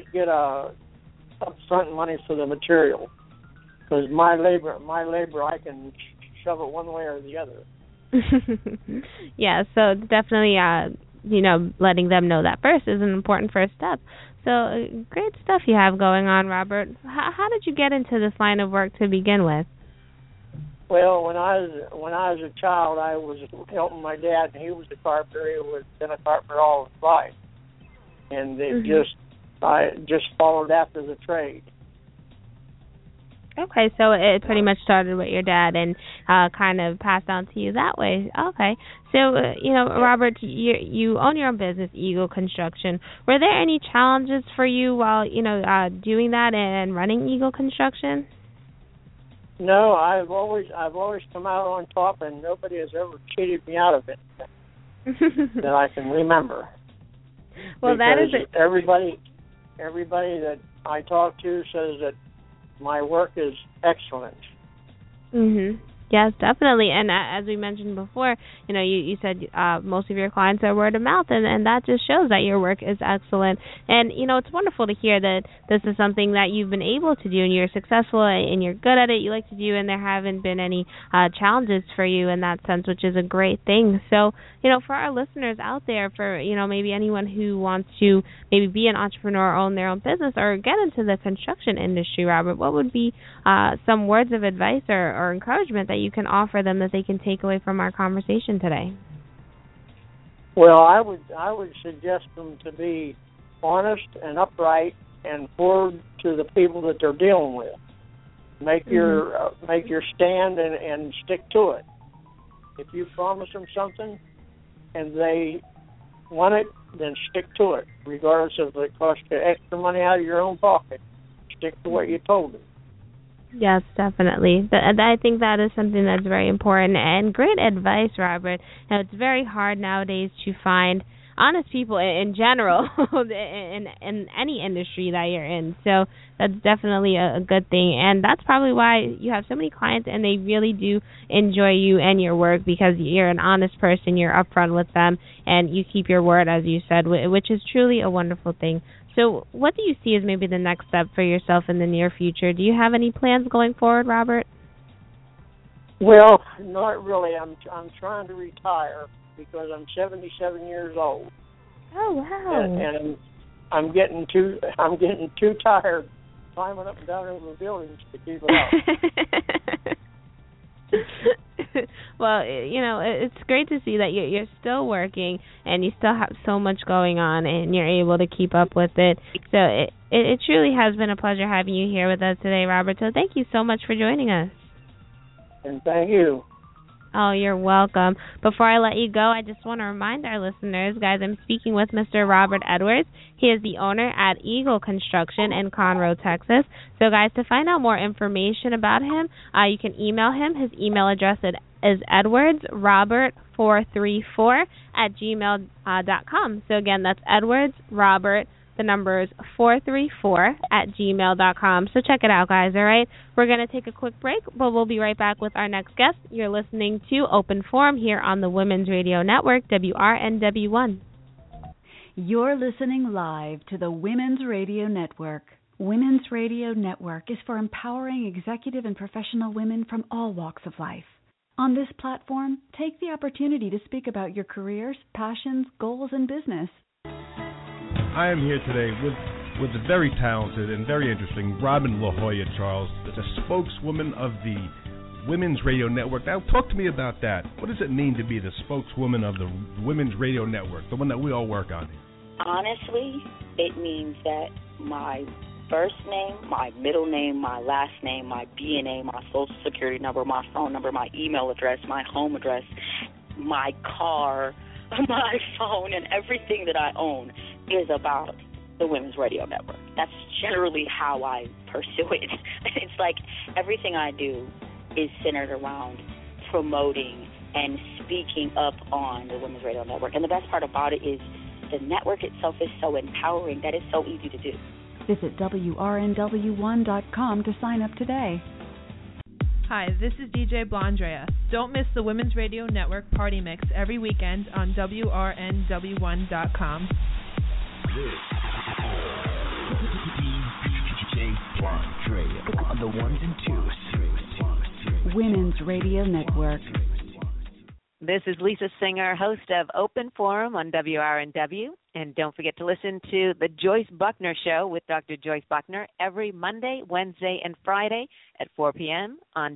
upfront money for the material because my labor I can shove it one way or the other. Yeah, so definitely letting them know that first is an important first step. So great stuff you have going on, Robert. How did you get into this line of work to begin with? Well, when I was a child, I was helping my dad, and he was a carpenter. He was been a carpenter all his life, and I just followed after the trade. Okay, so it pretty much started with your dad and kind of passed on to you that way. Okay. So, Robert, you own your own business, Eagle Construction. Were there any challenges for you while, doing that and running Eagle Construction? No, I've always come out on top, and nobody has ever cheated me out of it that I can remember. Well, because that is it. Everybody that I talk to says that my work is excellent. Mhm. Yes, definitely. And as we mentioned before, you said most of your clients are word of mouth, and that just shows that your work is excellent. And, it's wonderful to hear that this is something that you've been able to do, and you're successful, and you're good at it, you like to do, and there haven't been any challenges for you in that sense, which is a great thing. So, for our listeners out there, for, maybe anyone who wants to maybe be an entrepreneur or own their own business or get into the construction industry, Robert, what would be some words of advice or encouragement that you can offer them that they can take away from our conversation today? Well, I would suggest them to be honest and upright and forward to the people that they're dealing with. Make your stand and stick to it. If you promise them something and they want it, then stick to it, regardless if it costs you extra money out of your own pocket. Stick to what you told them. Yes, definitely. I think that is something that's very important and great advice, Robert. Now, it's very hard nowadays to find honest people in general in any industry that you're in. So that's definitely a good thing. And that's probably why you have so many clients and they really do enjoy you and your work, because you're an honest person, you're upfront with them, and you keep your word, as you said, which is truly a wonderful thing. So what do you see as maybe the next step for yourself in the near future? Do you have any plans going forward, Robert? Well, not really. I'm trying to retire because I'm 77 years old. Oh, wow. And I'm getting too tired climbing up and down over the buildings to keep it up. Well, it's great to see that you're still working and you still have so much going on and you're able to keep up with it. So it truly has been a pleasure having you here with us today, Robert. So thank you so much for joining us. And thank you. Oh, you're welcome. Before I let you go, I just want to remind our listeners, guys, I'm speaking with Mr. Robert Edwards. He is the owner at Eagle Construction in Conroe, Texas. So, guys, to find out more information about him, you can email him. His email address is edwardsrobert434@gmail.com. So, again, that's edwardsrobert, the number is 434@gmail.com. So check it out, guys, all right? We're going to take a quick break, but we'll be right back with our next guest. You're listening to Open Forum here on the Women's Radio Network, WRNW1. You're listening live to the Women's Radio Network. Women's Radio Network is for empowering executive and professional women from all walks of life. On this platform, take the opportunity to speak about your careers, passions, goals, and business. I am here today with the very talented and very interesting Robin La Jolla, Charles, the spokeswoman of the Women's Radio Network. Now, talk to me about that. What does it mean to be the spokeswoman of the Women's Radio Network, the one that we all work on here? Honestly, it means that my first name, my middle name, my last name, my BNA, my social security number, my phone number, my email address, my home address, my car, my phone, and everything that I own is about the Women's Radio Network. That's generally how I pursue it. It's like everything I do is centered around promoting and speaking up on the Women's Radio Network. And the best part about it is the network itself is so empowering that it's so easy to do. Visit WRNW1.com to sign up today. Hi, this is DJ Blondrea. Don't miss the Women's Radio Network Party Mix every weekend on WRNW1.com. DJ Blondrea on the ones and twos. Women's Radio Network. This is Lisa Singer, host of Open Forum on WRNW. And don't forget to listen to The Joyce Buckner Show with Dr. Joyce Buckner every Monday, Wednesday, and Friday at 4 p.m. on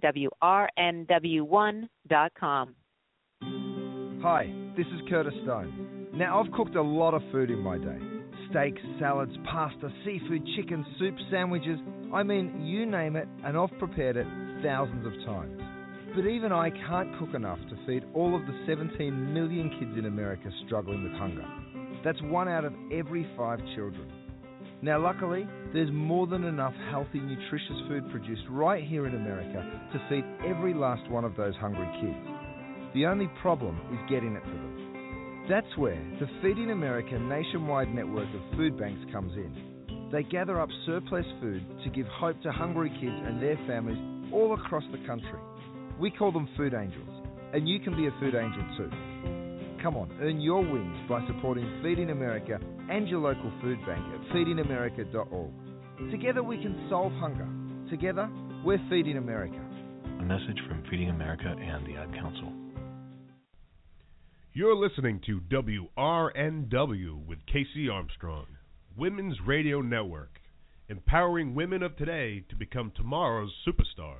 WRNW1.com. Hi, this is Curtis Stone. Now, I've cooked a lot of food in my day. Steaks, salads, pasta, seafood, chicken, soup, sandwiches. I mean, you name it, and I've prepared it thousands of times. But even I can't cook enough to feed all of the 17 million kids in America struggling with hunger. That's 1 out of every 5 children. Now, luckily, there's more than enough healthy, nutritious food produced right here in America to feed every last one of those hungry kids. The only problem is getting it to them. That's where the Feeding America nationwide network of food banks comes in. They gather up surplus food to give hope to hungry kids and their families all across the country. We call them food angels, and you can be a food angel too. Come on, earn your wings by supporting Feeding America and your local food bank at feedingamerica.org. Together we can solve hunger. Together, we're Feeding America. A message from Feeding America and the Ad Council. You're listening to WRNW with Casey Armstrong, Women's Radio Network, empowering women of today to become tomorrow's superstars.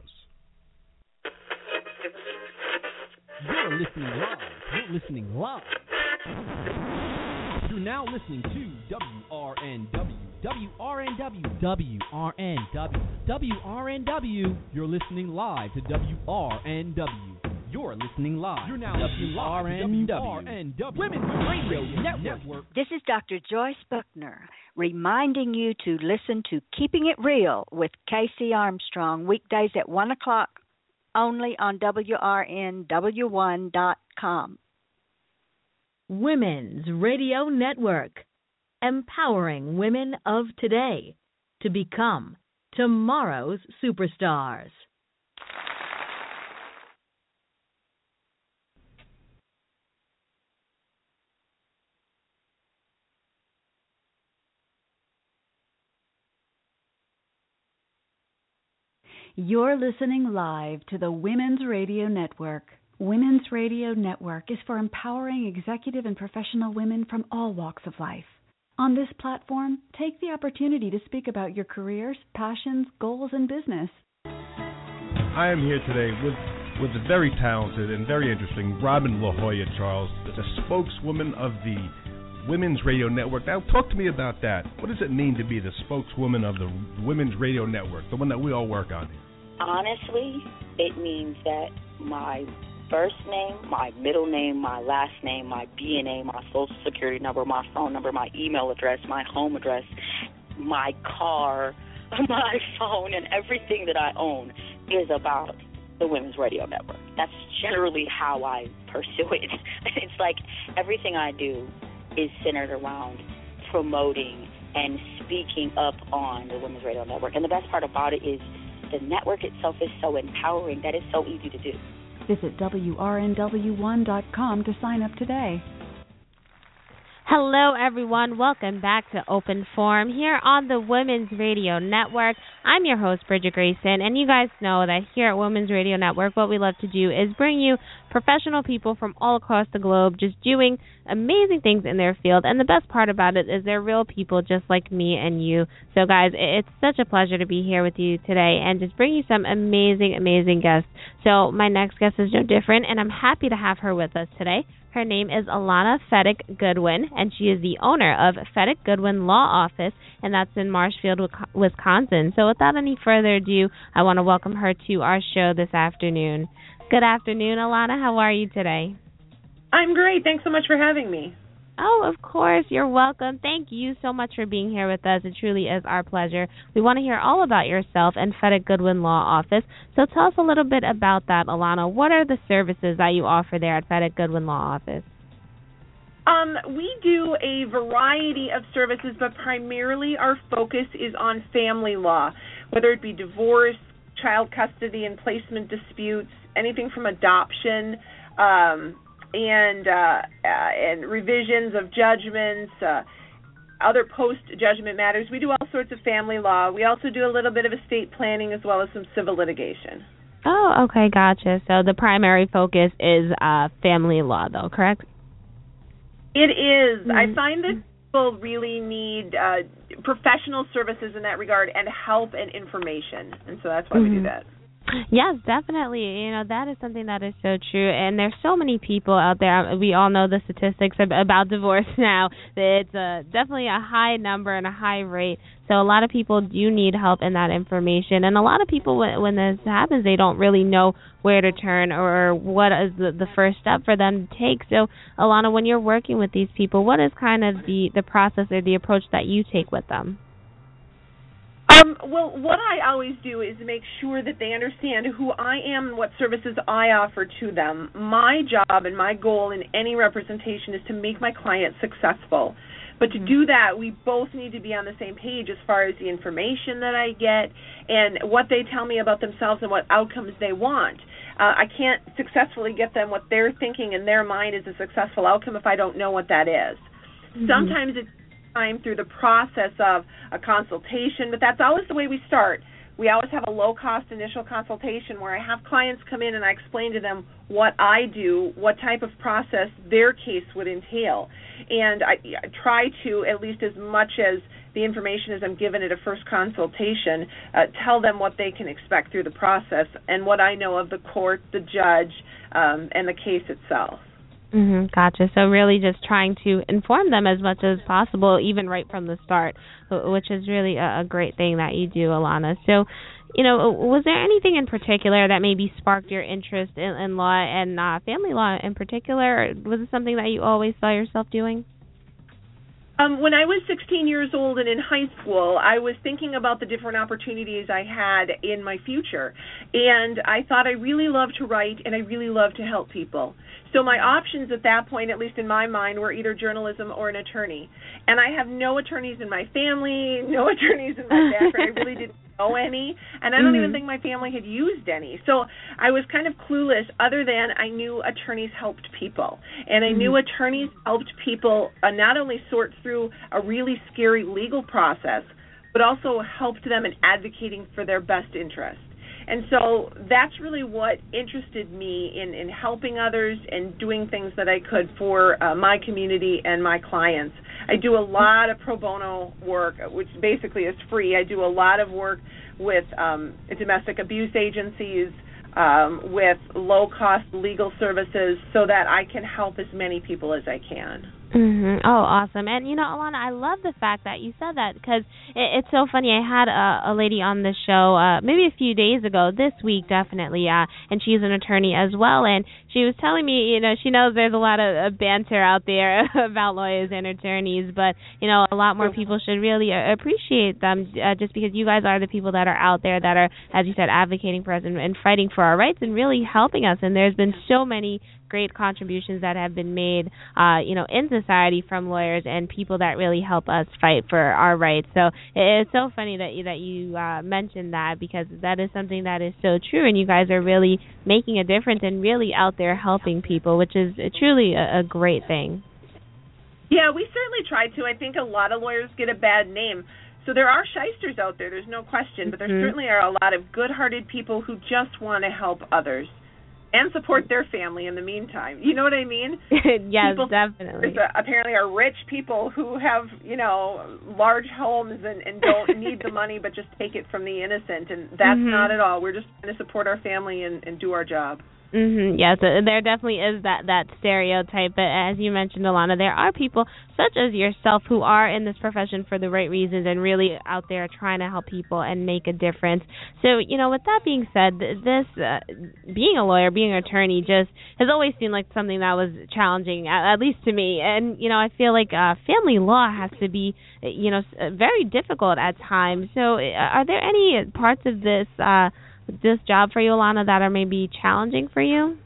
You're listening live. You're listening live. You're now listening to WRNW. WRNW. WRNW. WRNW. You're listening live to WRNW. You're listening live. You're now WRNW. Women's Radio Network. This is Dr. Joyce Buckner reminding you to listen to Keeping It Real with Casey Armstrong weekdays at 1 o'clock only on WRNW1.com. Women's Radio Network, empowering women of today to become tomorrow's superstars. You're listening live to the Women's Radio Network. Women's Radio Network is for empowering executive and professional women from all walks of life. On this platform, take the opportunity to speak about your careers, passions, goals, and business. I am here today with the very talented and very interesting Robin La Jolla Charles, the spokeswoman of the Women's Radio Network. Now, talk to me about that. What does it mean to be the spokeswoman of the Women's Radio Network, the one that we all work on here? Honestly, it means that my first name, my middle name, my last name, my BNA, my social security number, my phone number, my email address, my home address, my car, my phone, and everything that I own is about the Women's Radio Network. That's generally how I pursue it. It's like everything I do is centered around promoting and speaking up on the Women's Radio Network. And the best part about it is the network itself is so empowering that it's so easy to do. Visit WRNW1.com to sign up today. Hello, everyone. Welcome back to Open Forum here on the Women's Radio Network. I'm your host, Bridget Grayson, and you guys know that here at Women's Radio Network, what we love to do is bring you professional people from all across the globe just doing amazing things in their field. And the best part about it is they're real people just like me and you. So, guys, it's such a pleasure to be here with you today and just bring you some amazing, amazing guests. So my next guest is no different, and I'm happy to have her with us today. Her name is Alana Fedek Goodwin, and she is the owner of Fedek Goodwin Law Office, and that's in Marshfield, Wisconsin. So without any further ado, I want to welcome her to our show this afternoon. Good afternoon, Alana. How are you today? I'm great. Thanks so much for having me. Oh, of course. You're welcome. Thank you so much for being here with us. It truly is our pleasure. We want to hear all about yourself and Fedek Goodwin Law Office. So tell us a little bit about that, Alana. What are the services that you offer there at Fedek Goodwin Law Office? We do a variety of services, but primarily our focus is on family law, whether it be divorce, child custody and placement disputes, anything from adoption, and revisions of judgments, other post-judgment matters. We do all sorts of family law. We also do a little bit of estate planning as well as some civil litigation. Oh, okay, gotcha. So the primary focus is family law, though, correct? It is. Mm-hmm. I find that people really need professional services in that regard and help and information, and so that's why we do that. Yes, definitely. You know, that is something that is so true. And there's so many people out there. We all know the statistics about divorce now. It's definitely a high number and a high rate. So a lot of people do need help in that information. And a lot of people, when this happens, they don't really know where to turn or what is the first step for them to take. So, Alana, when you're working with these people, what is kind of the process or the approach that you take with them? Well, what I always do is make sure that they understand who I am and what services I offer to them. My job and my goal in any representation is to make my client successful. But to do that, we both need to be on the same page as far as the information that I get and what they tell me about themselves and what outcomes they want. I can't successfully get them what they're thinking in their mind is a successful outcome if I don't know what that is. Mm-hmm. Sometimes it's time through the process of a consultation, but that's always the way we start. We always have a low-cost initial consultation where I have clients come in and I explain to them what I do, what type of process their case would entail. And I try to, at least as much as the information as I'm given at a first consultation, tell them what they can expect through the process and what I know of the court, the judge, and the case itself. Gotcha. So really just trying to inform them as much as possible, even right from the start, which is really a great thing that you do, Alana. So, was there anything in particular that maybe sparked your interest in law and family law in particular? Or was it something that you always saw yourself doing? When I was 16 years old and in high school, I was thinking about the different opportunities I had in my future. And I thought I really loved to write and I really loved to help people. So my options at that point, at least in my mind, were either journalism or an attorney. And I have no attorneys in my family, no attorneys in my background. I really didn't know any, and I don't even think my family had used any. So I was kind of clueless, other than I knew attorneys helped people. And I knew attorneys helped people not only sort through a really scary legal process, but also helped them in advocating for their best interest. And so that's really what interested me in helping others and doing things that I could for my community and my clients. I do a lot of pro bono work, which basically is free. I do a lot of work with domestic abuse agencies, with low-cost legal services so that I can help as many people as I can. Oh, awesome. And, Alana, I love the fact that you said that because it's so funny. I had a lady on the show maybe a few days ago, this week definitely, and she's an attorney as well, and she was telling me, she knows there's a lot of banter out there about lawyers and attorneys, but, a lot more people should really appreciate them just because you guys are the people that are out there that are, as you said, advocating for us and fighting for our rights and really helping us. And there's been so many great contributions that have been made, in society from lawyers and people that really help us fight for our rights. So it's so funny that you mentioned that, because that is something that is so true, and you guys are really making a difference and really out there helping people, which is truly a great thing. Yeah, we certainly try to. I think a lot of lawyers get a bad name. So there are shysters out there, there's no question, but there certainly are a lot of good-hearted people who just want to help others and support their family in the meantime. You know what I mean? Yes, people, definitely. Apparently are rich people who have, large homes and don't need the money but just take it from the innocent, and that's not at all. We're just trying to support our family and do our job. Yes, there definitely is that stereotype, but as you mentioned, Alana, there are people such as yourself who are in this profession for the right reasons and really out there trying to help people and make a difference. So, with that being said, this being a lawyer, being an attorney just has always seemed like something that was challenging, at least to me. And, I feel like family law has to be, very difficult at times. So are there any parts of this job for you, Alana, that are maybe challenging for you?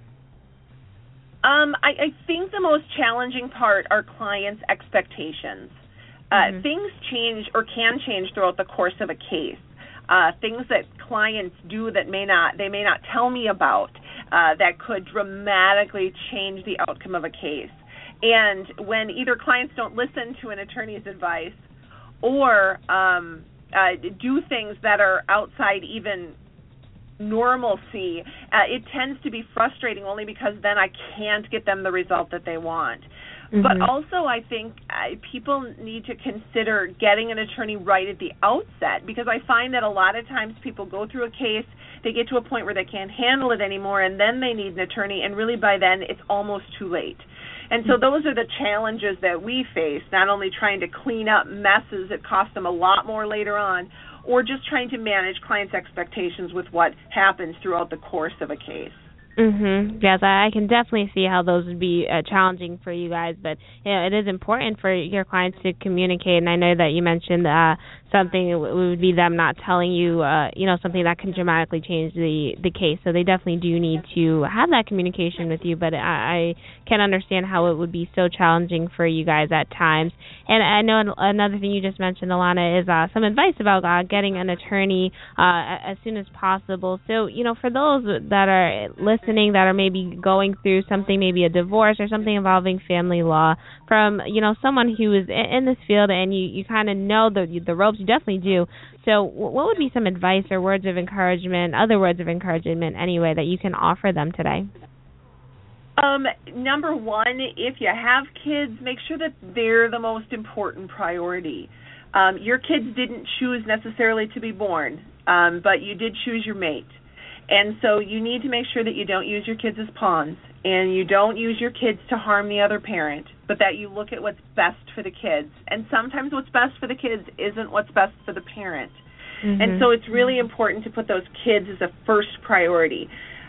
I think the most challenging part are clients' expectations. Things change or can change throughout the course of a case. Things that clients do that they may not tell me about that could dramatically change the outcome of a case. And when either clients don't listen to an attorney's advice or do things that are outside even normalcy, it tends to be frustrating only because then I can't get them the result that they want. But also I think people need to consider getting an attorney right at the outset, because I find that a lot of times people go through a case, they get to a point where they can't handle it anymore, and then they need an attorney, and really by then it's almost too late. And so those are the challenges that we face, not only trying to clean up messes that cost them a lot more later on, or just trying to manage clients' expectations with what happens throughout the course of a case. Yes, I can definitely see how those would be challenging for you guys, but it is important for your clients to communicate. And I know that you mentioned something would be them not telling you, something that can dramatically change the case. So they definitely do need to have that communication with you. But I can understand how it would be so challenging for you guys at times. And I know another thing you just mentioned, Alana, is some advice about getting an attorney as soon as possible. So for those that are listening, that are maybe going through something, maybe a divorce or something involving family law, from someone who is in this field and you kind of know the ropes, you definitely do. So what would be some advice or words of encouragement, other words of encouragement anyway, that you can offer them today? Number one, if you have kids, make sure that they're the most important priority. Your kids didn't choose necessarily to be born, but you did choose your mate. And so you need to make sure that you don't use your kids as pawns, and you don't use your kids to harm the other parent, but that you look at what's best for the kids. And sometimes what's best for the kids isn't what's best for the parent. And so it's really important to put those kids as a first priority.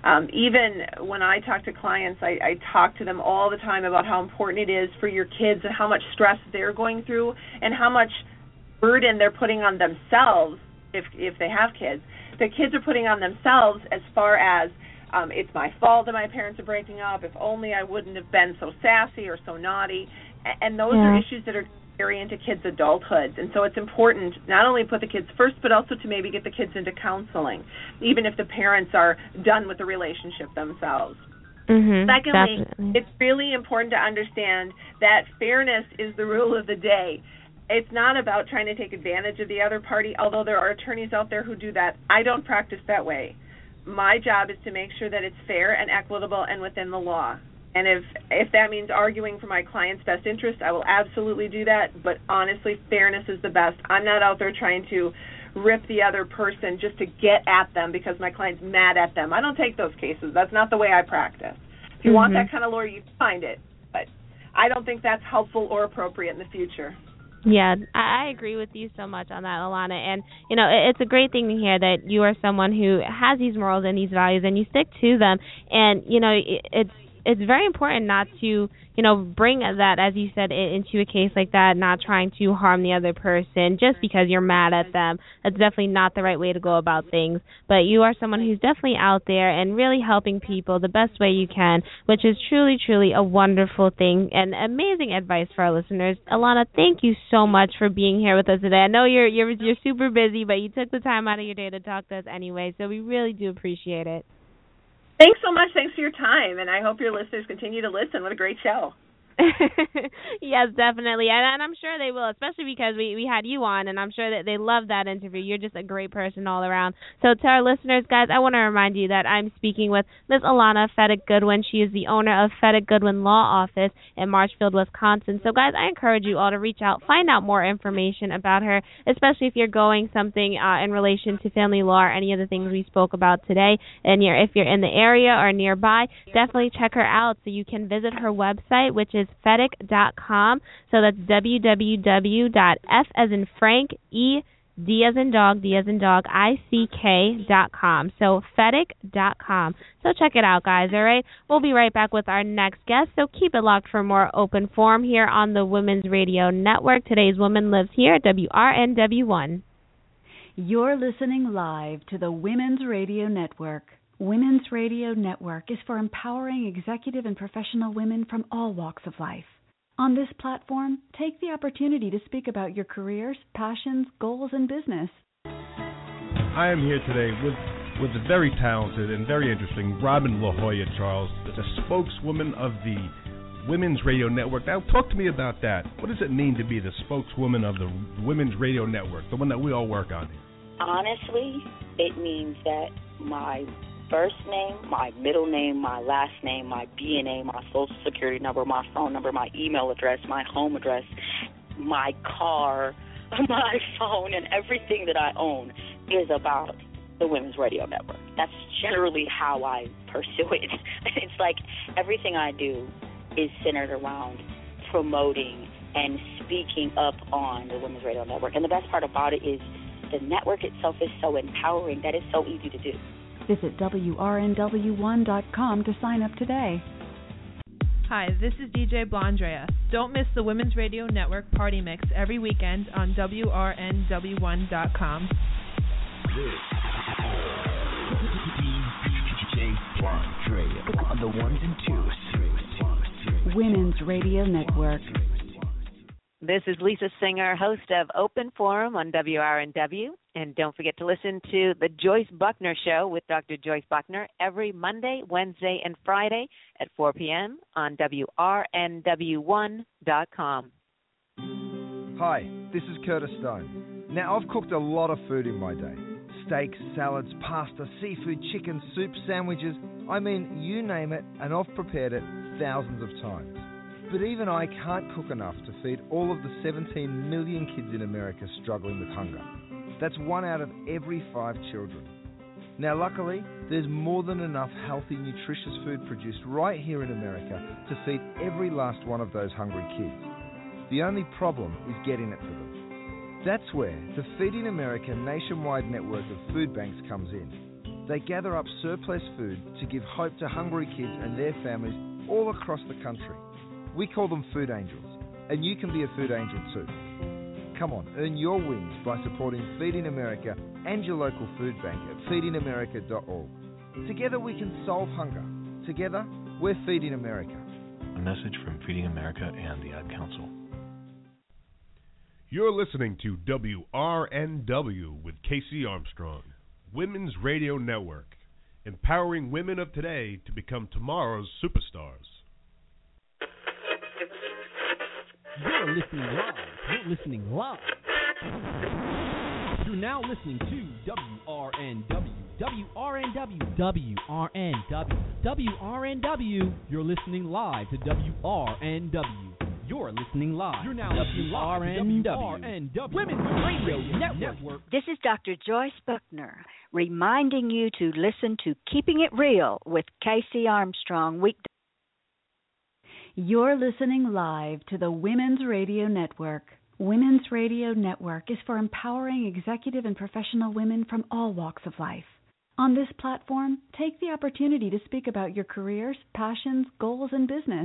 Even when I talk to clients, I talk to them all the time about how important it is for your kids and how much stress they're going through and how much burden they're putting on themselves if they have kids. The kids are putting on themselves as far as it's my fault that my parents are breaking up. If only I wouldn't have been so sassy or so naughty. And those are issues that are carry into kids' adulthoods. And so it's important not only put the kids first, but also to maybe get the kids into counseling, even if the parents are done with the relationship themselves. Secondly, it's really important to understand that fairness is the rule of the day. It's not about trying to take advantage of the other party, although there are attorneys out there who do that. I don't practice that way. My job is to make sure that it's fair and equitable and within the law. And if that means arguing for my client's best interest, I will absolutely do that. But honestly, fairness is the best. I'm not out there trying to rip the other person just to get at them because my client's mad at them. I don't take those cases. That's not the way I practice. If you want that kind of lawyer, you can find it. But I don't think that's helpful or appropriate in the future. Yeah, I agree with you so much on that, Alana. And, it's a great thing to hear that you are someone who has these morals and these values and you stick to them. And, it's very important not to, bring that, as you said, into a case like that, not trying to harm the other person just because you're mad at them. That's definitely not the right way to go about things. But you are someone who's definitely out there and really helping people the best way you can, which is truly, truly a wonderful thing and amazing advice for our listeners. Alana, thank you so much for being here with us today. I know you're super busy, but you took the time out of your day to talk to us anyway, so we really do appreciate it. Thanks so much. Thanks for your time, and I hope your listeners continue to listen. What a great show. Yes, definitely, and I'm sure they will, especially because we had you on, and I'm sure that they loved that interview. You're just a great person all around. So to our listeners, guys, I want to remind you that I'm speaking with Ms. Alana Fedek-Goodwin. She is the owner of Fedek-Goodwin Law Office in Marshfield, Wisconsin. So, guys, I encourage you all to reach out, find out more information about her, especially if you're going something in relation to family law or any of the things we spoke about today. And if you're in the area or nearby, definitely check her out. So you can visit her website, which is Fedek.com. So that's www.f as in Frank, E, D as in dog, D as in dog, ICK.com. So Fedek.com. So check it out, guys, all right? We'll be right back with our next guest, so keep it locked for more Open Forum here on the Women's Radio Network. Today's Woman lives here at WRNW1. You're listening live to the Women's Radio Network. Women's Radio Network is for empowering executive and professional women from all walks of life. On this platform, take the opportunity to speak about your careers, passions, goals, and business. I am here today with the very talented and very interesting Robin LaHoya Charles, the spokeswoman of the Women's Radio Network. Now, talk to me about that. What does it mean to be the spokeswoman of the Women's Radio Network, the one that we all work on? Honestly, it means that my first name, my middle name, my last name, my BNA, my social security number, my phone number, my email address, my home address, my car, my phone, and everything that I own is about the Women's Radio Network. That's generally how I pursue it. It's like everything I do is centered around promoting and speaking up on the Women's Radio Network. And the best part about it is the network itself is so empowering that it's so easy to do. Visit WRNW1.com to sign up today. Hi, this is DJ Blondrea. Don't miss the Women's Radio Network Party Mix every weekend on WRNW1.com. DJ Blondrea on the ones and twos. Women's Radio Network. This is Lisa Singer, host of Open Forum on WRNW. And don't forget to listen to The Joyce Buckner Show with Dr. Joyce Buckner every Monday, Wednesday, and Friday at 4 p.m. on WRNW1.com. Hi, this is Curtis Stone. Now, I've cooked a lot of food in my day. Steaks, salads, pasta, seafood, chicken, soup, sandwiches. I mean, you name it, and I've prepared it thousands of times. But even I can't cook enough to feed all of the 17 million kids in America struggling with hunger. That's 1 out of every 5 children. Now, luckily, there's more than enough healthy, nutritious food produced right here in America to feed every last one of those hungry kids. The only problem is getting it to them. That's where the Feeding America nationwide network of food banks comes in. They gather up surplus food to give hope to hungry kids and their families all across the country. We call them food angels, and you can be a food angel too. Come on, earn your wings by supporting Feeding America and your local food bank at feedingamerica.org. Together we can solve hunger. Together, we're Feeding America. A message from Feeding America and the Ad Council. You're listening to WRNW with Casey Armstrong, Women's Radio Network, empowering women of today to become tomorrow's superstars. You're listening live. You're listening live. You're now listening to WRNW. WRNW. You're listening live to WRNW. You're listening live. You're now listening live to WRNW. Women's Radio Network. This is Dr. Joyce Buckner reminding you to listen to Keeping It Real with Casey Armstrong weekdays. You're listening live to the Women's Radio Network. Women's Radio Network is for empowering executive and professional women from all walks of life. On this platform, take the opportunity to speak about your careers, passions, goals, and business.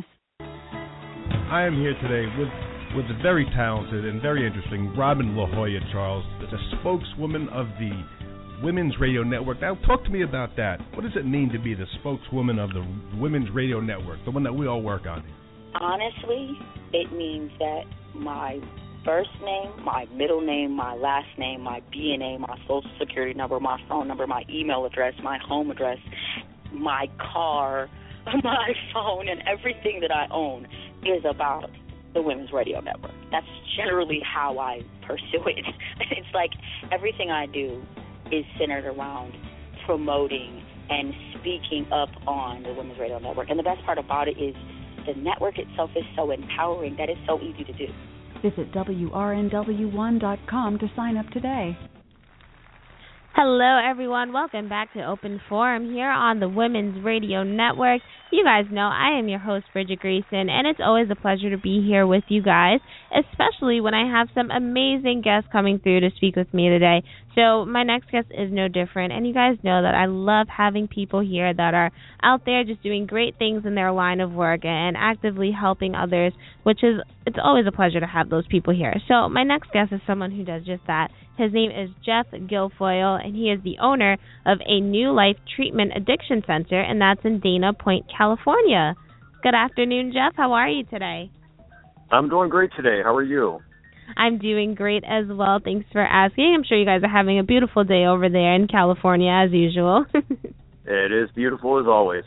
I am here today with the very talented and very interesting Robin La Jolla Charles, the spokeswoman of the Women's Radio Network. Now, talk to me about that. What does it mean to be the spokeswoman of the Women's Radio Network, the one that we all work on? Honestly, it means that my first name, my middle name, my last name, my BNA, my social security number, my phone number, my email address, my home address, my car, my phone, and everything that I own is about the Women's Radio Network. That's generally how I pursue it. It's like everything I do is centered around promoting and speaking up on the Women's Radio Network. And the best part about it is the network itself is so empowering that it's so easy to do. Visit WRNW1.com to sign up today. Hello, everyone. Welcome back to Open Forum here on the Women's Radio Network. You guys know I am your host, Bridget Greason, and it's always a pleasure to be here with you guys, especially when I have some amazing guests coming through to speak with me today. So my next guest is no different, and you guys know that I love having people here that are out there just doing great things in their line of work and actively helping others, it's always a pleasure to have those people here. So my next guest is someone who does just that. His name is Jeff Guilfoyle, and he is the owner of a New Life Treatment Addiction Center, and that's in Dana Point, California. Good afternoon, Jeff. How are you today? I'm doing great today. How are you? I'm doing great as well. Thanks for asking. I'm sure you guys are having a beautiful day over there in California, as usual. It is beautiful as always.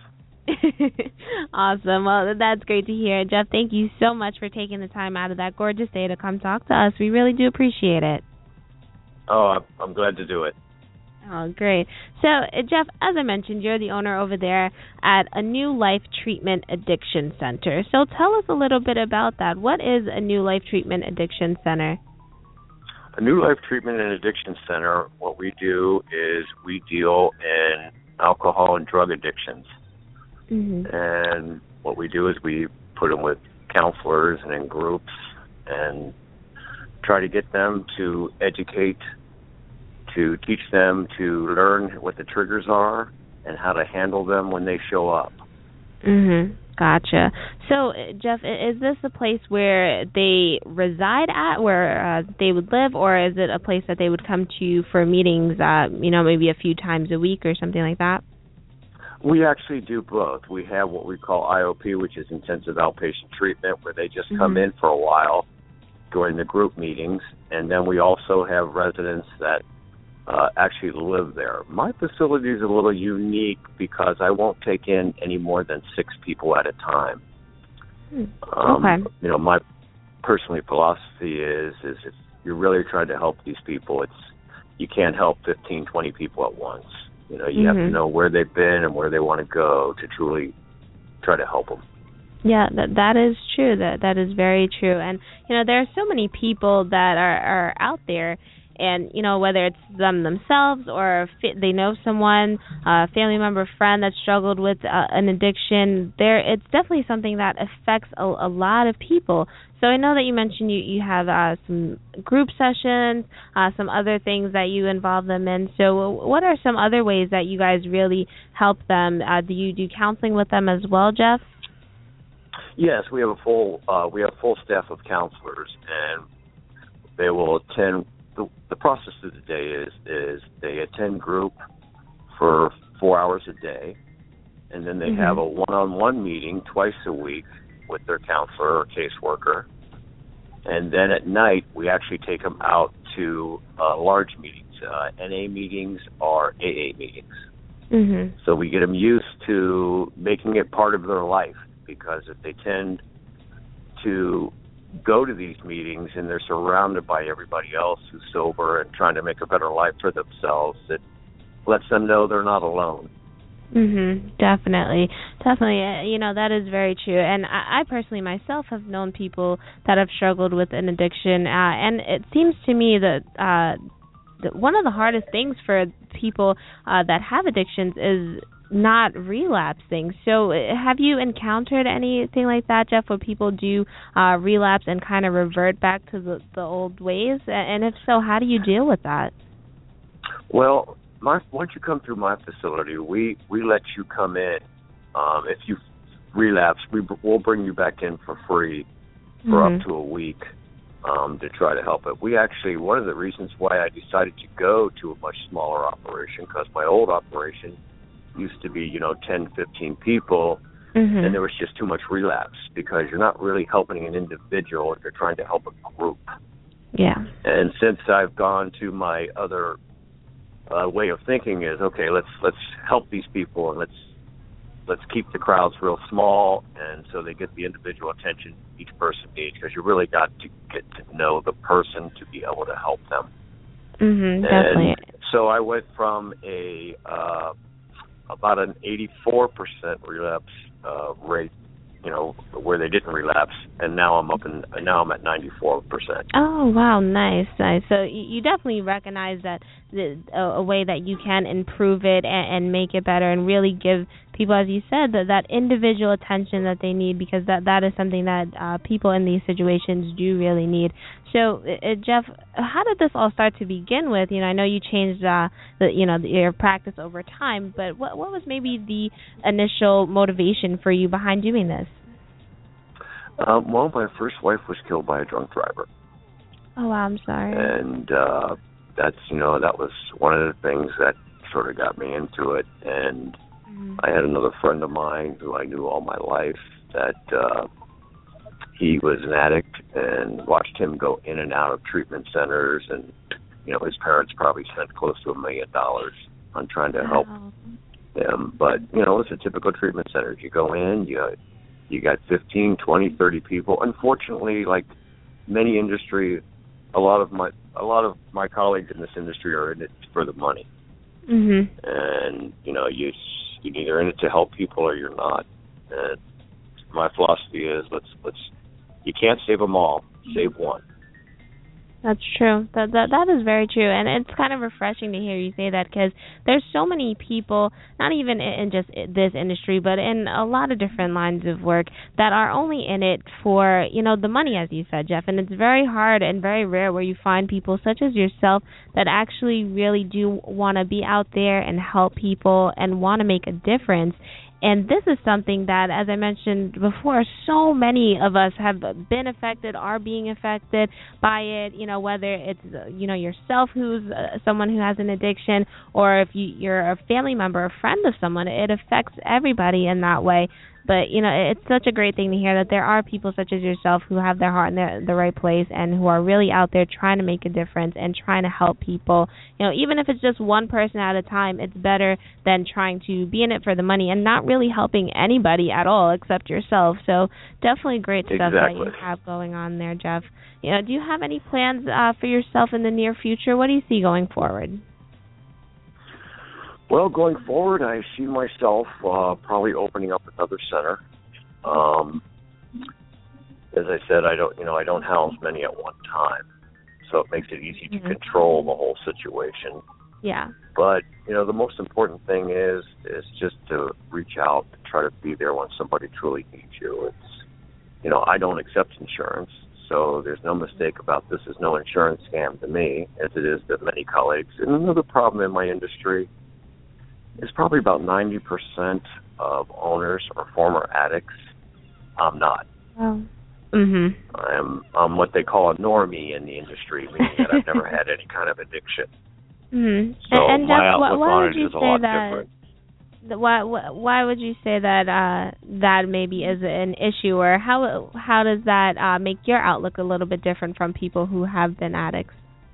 Awesome. Well, that's great to hear. Jeff, thank you so much for taking the time out of that gorgeous day to come talk to us. We really do appreciate it. Oh, I'm glad to do it. Oh, great. So, Jeff, as I mentioned, you're the owner over there at a New Life Treatment Addiction Center. So tell us a little bit about that. What is a New Life Treatment Addiction Center? A New Life Treatment and Addiction Center, what we do is we deal in alcohol and drug addictions. Mm-hmm. And what we do is we put them with counselors and in groups and try to get them to educate, to teach them to learn what the triggers are and how to handle them when they show up. Gotcha. So, Jeff, is this a place where they reside at, where they would live, or is it a place that they would come to for meetings, maybe a few times a week or something like that? We actually do both. We have what we call IOP, which is intensive outpatient treatment, where they just come in for a while during the group meetings, and then we also have residents that actually live there. My facility is a little unique because I won't take in any more than 6 people at a time. My personal philosophy is if you're really trying to help these people, you can't help 15, 20 people at once. You have to know where they've been and where they want to go to truly try to help them. Yeah, that is true. That is very true. And there are so many people that are out there. And, whether it's them themselves or they know someone, a family member, friend that struggled with an addiction, it's definitely something that affects a lot of people. So I know that you mentioned you have some group sessions, some other things that you involve them in. So what are some other ways that you guys really help them? Do you do counseling with them as well, Jeff? Yes, we have a full staff of counselors, and they will attend. The process of the day is they attend group for 4 hours a day, and then they have a one-on-one meeting twice a week with their counselor or caseworker. And then at night, we actually take them out to large meetings, NA meetings or AA meetings. So we get them used to making it part of their life, because if they tend to go to these meetings and they're surrounded by everybody else who's sober and trying to make a better life for themselves, it lets them know they're not alone. Definitely. That is very true. And I personally myself have known people that have struggled with an addiction, and it seems to me that one of the hardest things for people that have addictions is not relapsing. So have you encountered anything like that, Jeff, where people do relapse and kind of revert back to the old ways? And if so, how do you deal with that? Well, once you come through my facility, we let you come in. If you relapse, we'll bring you back in for free for up to a week to try to help it. We actually, one of the reasons why I decided to go to a much smaller operation, because my old operation used to be, 10, 15 people, and there was just too much relapse, because you're not really helping an individual if you're trying to help a group. Yeah. And since I've gone to my other way of thinking is, okay, let's help these people, and let's keep the crowds real small, and so they get the individual attention each person needs, because you really got to get to know the person to be able to help them. Definitely. So I went from about an 84% relapse rate, where they didn't relapse, and now I'm at 94%. Oh wow, nice. So you definitely recognize that a way that you can improve it and make it better, and really give people, as you said, that individual attention that they need, because that is something that people in these situations do really need. So, Jeff, how did this all start to begin with? I know you changed your practice over time, but what was maybe the initial motivation for you behind doing this? Well, my first wife was killed by a drunk driver. Oh wow, I'm sorry. And that was one of the things that sort of got me into it. And I had another friend of mine who I knew all my life that he was an addict, and watched him go in and out of treatment centers, and his parents probably spent close to $1 million on trying to help them. But it's a typical treatment center. You go in, you got 15, 20, 30 people. Unfortunately, like many industry, a lot of my colleagues in this industry are in it for the money. And you're either in it to help people or you're not. And my philosophy is, let's you can't save them all, save one. That's true. That is very true, and it's kind of refreshing to hear you say that, because there's so many people, not even in just this industry, but in a lot of different lines of work, that are only in it for, the money, as you said, Jeff. And it's very hard and very rare where you find people such as yourself that actually really do want to be out there and help people and want to make a difference. And this is something that, as I mentioned before, so many of us have been affected, are being affected by it, whether it's, yourself who's someone who has an addiction, or if you're a family member, a friend of someone. It affects everybody in that way. But, it's such a great thing to hear that there are people such as yourself who have their heart in the right place and who are really out there trying to make a difference and trying to help people. Even if it's just one person at a time, it's better than trying to be in it for the money and not really helping anybody at all except yourself. So definitely great stuff that you have going on there, Jeff. Do you have any plans for yourself in the near future? What do you see going forward? Well, going forward, I see myself probably opening up another center. As I said, I don't house many at one time, so it makes it easy to control the whole situation. Yeah. But the most important thing is just to reach out and try to be there when somebody truly needs you. It's I don't accept insurance, so there's no mistake about this. Is no insurance scam to me, as it is to many colleagues. And another problem in my industry. It's probably about 90% of owners are former addicts. I'm not. Oh. I'm what they call a normie in the industry, meaning that I've never had any kind of addiction. So and my Jeff, outlook why on would it you is a say lot that? different. Why would you say that that maybe is an issue, or how does that make your outlook a little bit different from people who have been addicts?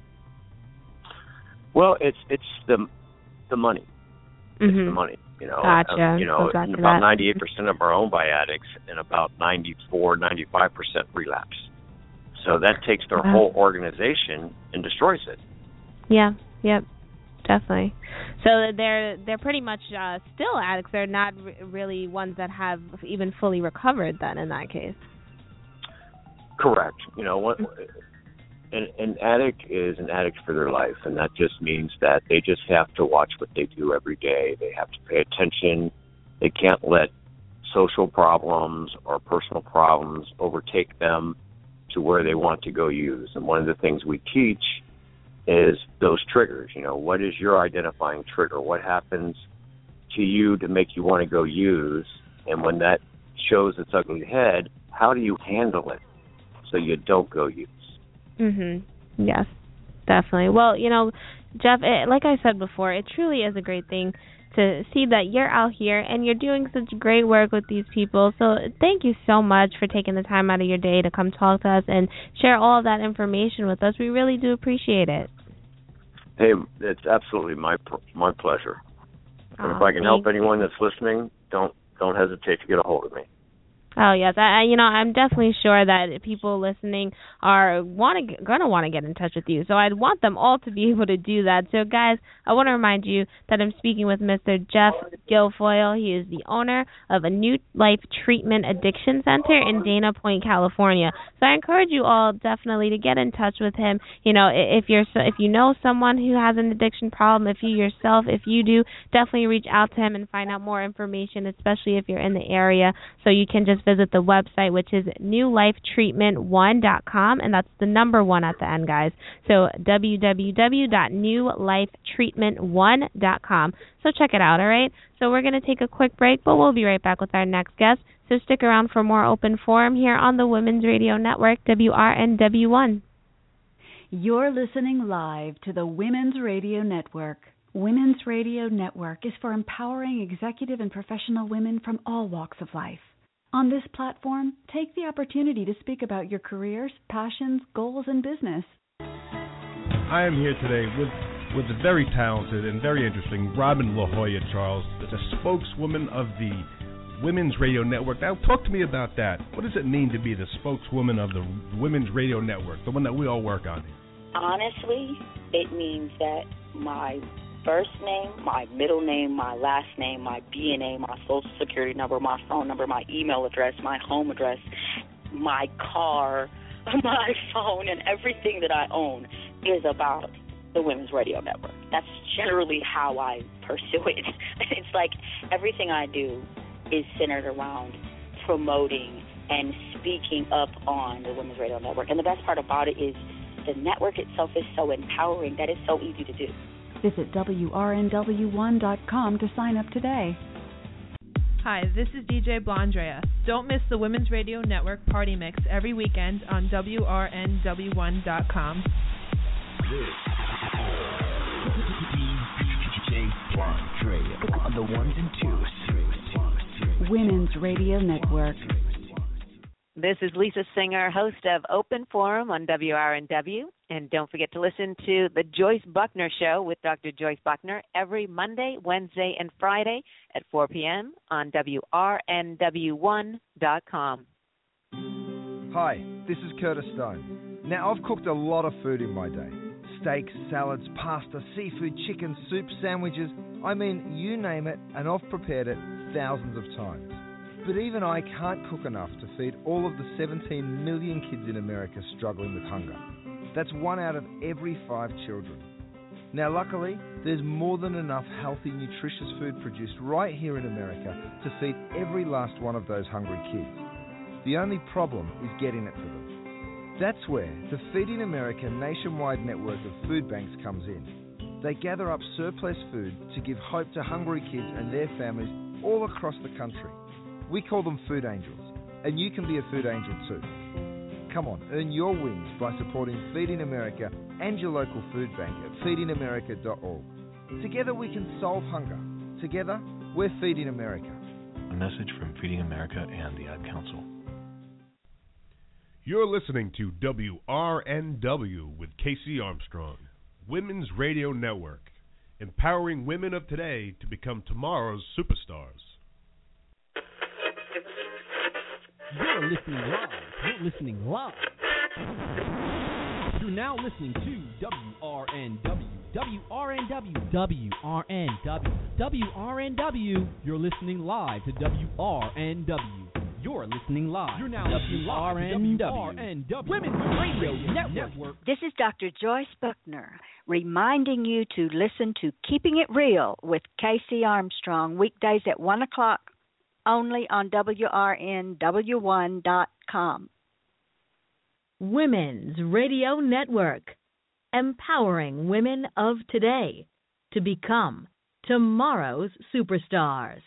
Well, it's the money. It's the money, Gotcha. About 98% of them are owned by addicts, and about 95% relapse. So that takes their whole organization and destroys it. Yeah. Yep. Definitely. So they're pretty much still addicts. They're not really ones that have even fully recovered. Then, in that case. Correct. An addict is an addict for their life, and that just means that they just have to watch what they do every day. They have to pay attention. They can't let social problems or personal problems overtake them to where they want to go use. And one of the things we teach is those triggers. What is your identifying trigger? What happens to you to make you want to go use? And when that shows its ugly head, how do you handle it so you don't go use? Yes, definitely. Well, Jeff, like I said before, it truly is a great thing to see that you're out here and you're doing such great work with these people. So thank you so much for taking the time out of your day to come talk to us and share all of that information with us. We really do appreciate it. Hey, it's absolutely my pleasure. And if I can help anyone that's listening, don't hesitate to get a hold of me. Oh yes, I'm definitely sure that people listening are gonna want to get in touch with you. So I'd want them all to be able to do that. So guys, I want to remind you that I'm speaking with Mr. Jeff Guilfoyle. He is the owner of a New Life Treatment Addiction Center in Dana Point, California. So I encourage you all definitely to get in touch with him. If you know someone who has an addiction problem, if you do, definitely reach out to him and find out more information, especially if you're in the area. So you can just visit the website, which is newlifetreatment1.com, and that's the number 1 at the end, guys. So www.newlifetreatment1.com. So check it out, all right? So we're going to take a quick break, but we'll be right back with our next guest. So stick around for more Open Forum here on the Women's Radio Network, WRNW1. You're listening live to the Women's Radio Network. Women's Radio Network is for empowering executive and professional women from all walks of life. On this platform, take the opportunity to speak about your careers, passions, goals, and business. I am here today with the very talented and very interesting Robin La Jolla, Charles, the spokeswoman of the Women's Radio Network. Now, talk to me about that. What does it mean to be the spokeswoman of the Women's Radio Network, the one that we all work on? Honestly, it means that my first name, my middle name, my last name, my DNA, my social security number, my phone number, my email address, my home address, my car, my phone, and everything that I own is about the Women's Radio Network. That's generally how I pursue it. It's like everything I do is centered around promoting and speaking up on the Women's Radio Network. And the best part about it is the network itself is so empowering that it's so easy to do. Visit WRNW1.com to sign up today. Hi, this is DJ Blondrea. Don't miss the Women's Radio Network Party Mix every weekend on WRNW1.com. DJ Blondrea on the ones and twos. Women's Radio Network. This is Lisa Singer, host of Open Forum on WRNW. And don't forget to listen to The Joyce Buckner Show with Dr. Joyce Buckner every Monday, Wednesday, and Friday at 4 p.m. on WRNW1.com. Hi, this is Curtis Stone. Now, I've cooked a lot of food in my day. Steaks, salads, pasta, seafood, chicken, soup, sandwiches. I mean, you name it, and I've prepared it thousands of times. But even I can't cook enough to feed all of the 17 million kids in America struggling with hunger. That's 1 out of every 5 children. Now, luckily, there's more than enough healthy, nutritious food produced right here in America to feed every last one of those hungry kids. The only problem is getting it to them. That's where the Feeding America nationwide network of food banks comes in. They gather up surplus food to give hope to hungry kids and their families all across the country. We call them food angels, and you can be a food angel too. Come on, earn your wings by supporting Feeding America and your local food bank at feedingamerica.org. Together we can solve hunger. Together, we're Feeding America. A message from Feeding America and the Ad Council. You're listening to WRNW with Casey Armstrong, Women's Radio Network, empowering women of today to become tomorrow's superstars. You're listening live. You're listening live. You're now listening to WRNW. WRNW. You're listening live to WRNW. You're listening live. You're now listening live to WRNW. Women's Radio Network. This is Dr. Joyce Buckner reminding you to listen to Keeping It Real with Casey Armstrong weekdays at 1 o'clock only on WRNW1.com. Women's Radio Network, empowering women of today to become tomorrow's superstars.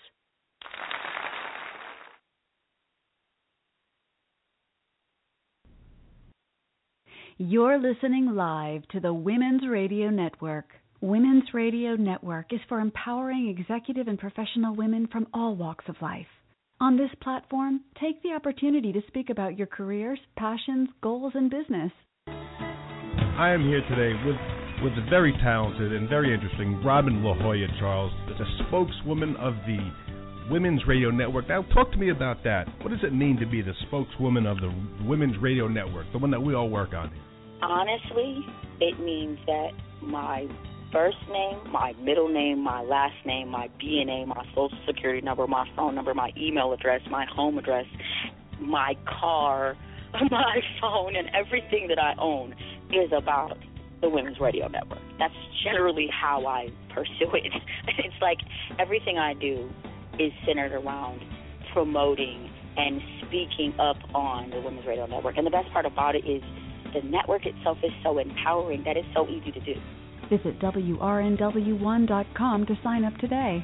You're listening live to the Women's Radio Network. Women's Radio Network is for empowering executive and professional women from all walks of life. On this platform, take the opportunity to speak about your careers, passions, goals, and business. I am here today with the very talented and very interesting Robin La Jolla Charles, the spokeswoman of the Women's Radio Network. Now, talk to me about that. What does it mean to be the spokeswoman of the Women's Radio Network, the one that we all work on here? Honestly, it means that my first name, my middle name, my last name, my BNA, my social security number, my phone number, my email address, my home address, my car, my phone, and everything that I own is about the Women's Radio Network. That's generally how I pursue it. It's like everything I do is centered around promoting and speaking up on the Women's Radio Network. And the best part about it is the network itself is so empowering that it's so easy to do. Visit WRNW1.com to sign up today.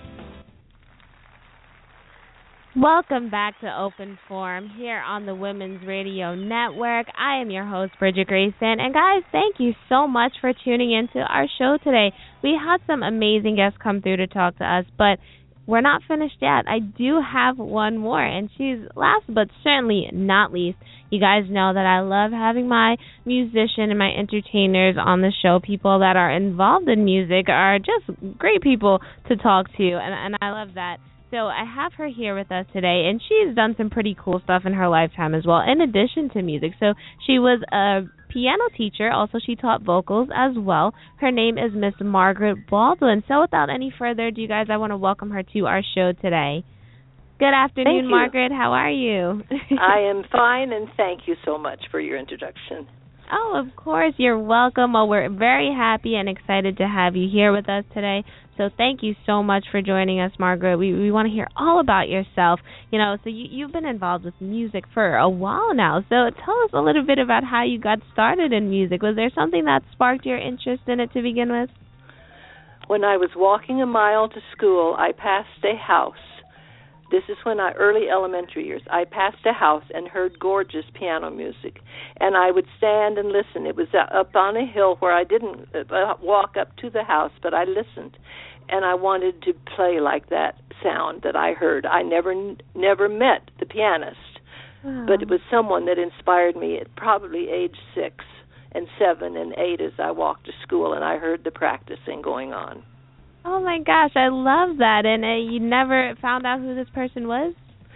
Welcome back to Open Forum here on the Women's Radio Network. I am your host, Bridget Grayson. And guys, thank you so much for tuning into our show today. We had some amazing guests come through to talk to us, but we're not finished yet. I do have one more, and she's last but certainly not least. You guys know that I love having my musician and my entertainers on the show. People that are involved in music are just great people to talk to, and I love that. So I have her here with us today, and she's done some pretty cool stuff in her lifetime as well, in addition to music. So she was a piano teacher. Also, she taught vocals as well. Her name is Miss Margaret Baldwin. So without any further ado, guys, I want to welcome her to our show today. Good afternoon, Thank you. Margaret. How are you? I am fine, and thank you so much for your introduction. Oh, of course. You're welcome. Well, we're very happy and excited to have you here with us today. So thank you so much for joining us, Margaret. We want to hear all about yourself. You know, so you've been involved with music for a while now. So tell us a little bit about how you got started in music. Was there something that sparked your interest in it to begin with? When I was walking a mile to school, I passed a house. This is when early elementary years. I passed a house and heard gorgeous piano music, and I would stand and listen. It was up on a hill where I didn't walk up to the house, but I listened, and I wanted to play like that sound that I heard. I never met the pianist, but it was someone that inspired me at probably age 6 and 7 and 8 as I walked to school, and I heard the practicing going on. Oh, my gosh, I love that. And you never found out who this person was?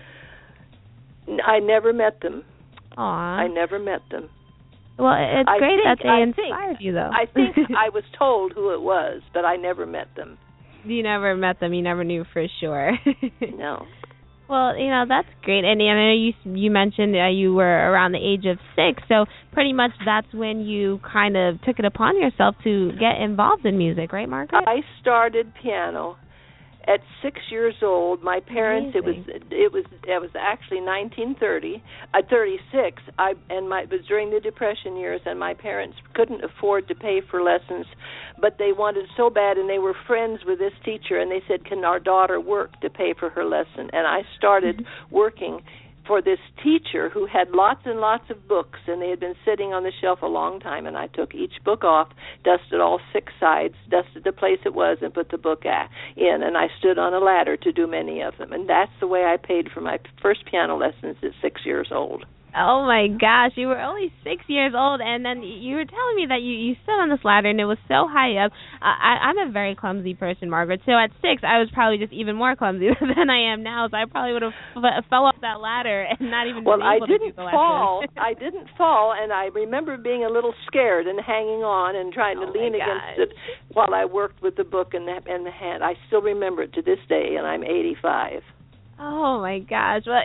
I never met them. Aw. I never met them. Well, it's great that they inspired you, though. I think I was told who it was, but I never met them. You never met them. You never knew for sure. No. Well, you know, that's great. And I know you mentioned you were around the age of 6, so pretty much that's when you kind of took it upon yourself to get involved in music, right, Margaret? I started piano at 6 years old. My parents, it was actually 1930, 36. It was during the Depression years, and my parents couldn't afford to pay for lessons, but they wanted so bad, and they were friends with this teacher, and they said, "Can our daughter work to pay for her lesson?" And I started working for this teacher who had lots and lots of books, and they had been sitting on the shelf a long time, and I took each book off, dusted all 6 sides, dusted the place it was, and put the book in, and I stood on a ladder to do many of them. And that's the way I paid for my first piano lessons at 6 years old. Oh, my gosh. You were only 6 years old, and then you were telling me that you stood on this ladder, and it was so high up. I'm a very clumsy person, Margaret, so at 6, I was probably just even more clumsy than I am now, so I probably would have fell off that ladder and not even been able to do the lesson. I didn't fall, and I remember being a little scared and hanging on and trying to lean against it while I worked with the book and the hand. I still remember it to this day, and I'm 85. Oh, my gosh. Well,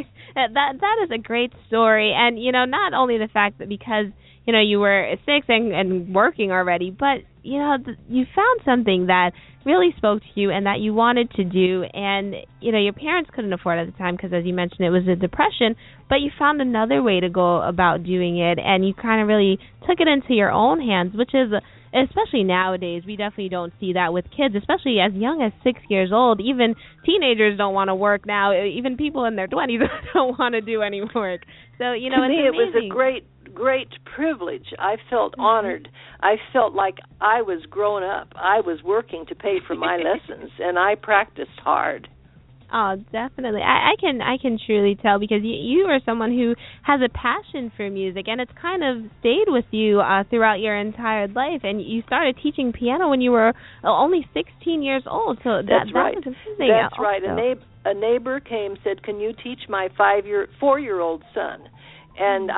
that is a great story. And, you know, not only the fact that because, you know, you were 6 and working already, but, you know, you found something that really spoke to you and that you wanted to do. And, you know, your parents couldn't afford it at the time because, as you mentioned, it was a depression. But you found another way to go about doing it, and you kind of really took it into your own hands, which is especially nowadays, we definitely don't see that with kids, especially as young as 6 years old. Even teenagers don't want to work now. Even people in their 20s don't want to do any work. So, you know, to me, it's amazing. It was a great privilege. I felt honored. I felt like I was grown up. I was working to pay for my lessons, and I practiced hard. Oh, definitely. I can truly tell because you are someone who has a passion for music, and it's kind of stayed with you throughout your entire life. And you started teaching piano when you were only 16 years old. So that's right. Was amazing. That's right. A neighbor came, said, "Can you teach my 4-year-old son?" And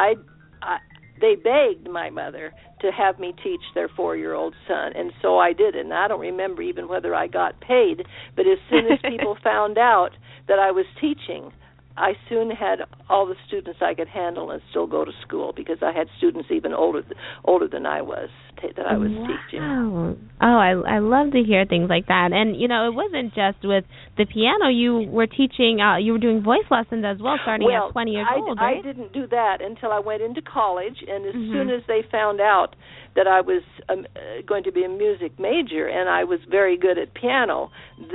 they begged my mother to have me teach their 4-year-old son, and so I did it. And I don't remember even whether I got paid, but as soon as people found out that I was teaching, I soon had all the students I could handle and still go to school because I had students even older than I was that I was teaching. Oh, I love to hear things like that. And, you know, it wasn't just with the piano. You were teaching, you were doing voice lessons as well, starting at 20 years old, right? I didn't do that until I went into college, and as soon as they found out that I was going to be a music major and I was very good at piano,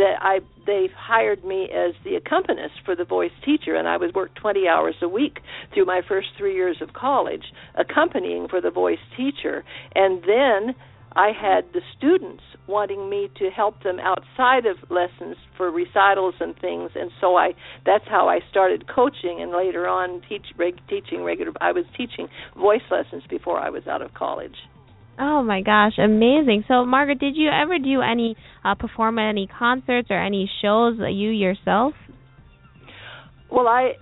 they hired me as the accompanist for the voice teacher, and I worked 20 hours a week through my first 3 years of college accompanying for the voice teacher. And then I had the students wanting me to help them outside of lessons for recitals and things, and so that's how I started coaching, and later on teaching regular. I was teaching voice lessons before I was out of college. Oh, my gosh, amazing. So, Margaret, did you ever do perform at any concerts or any shows, you yourself? Well,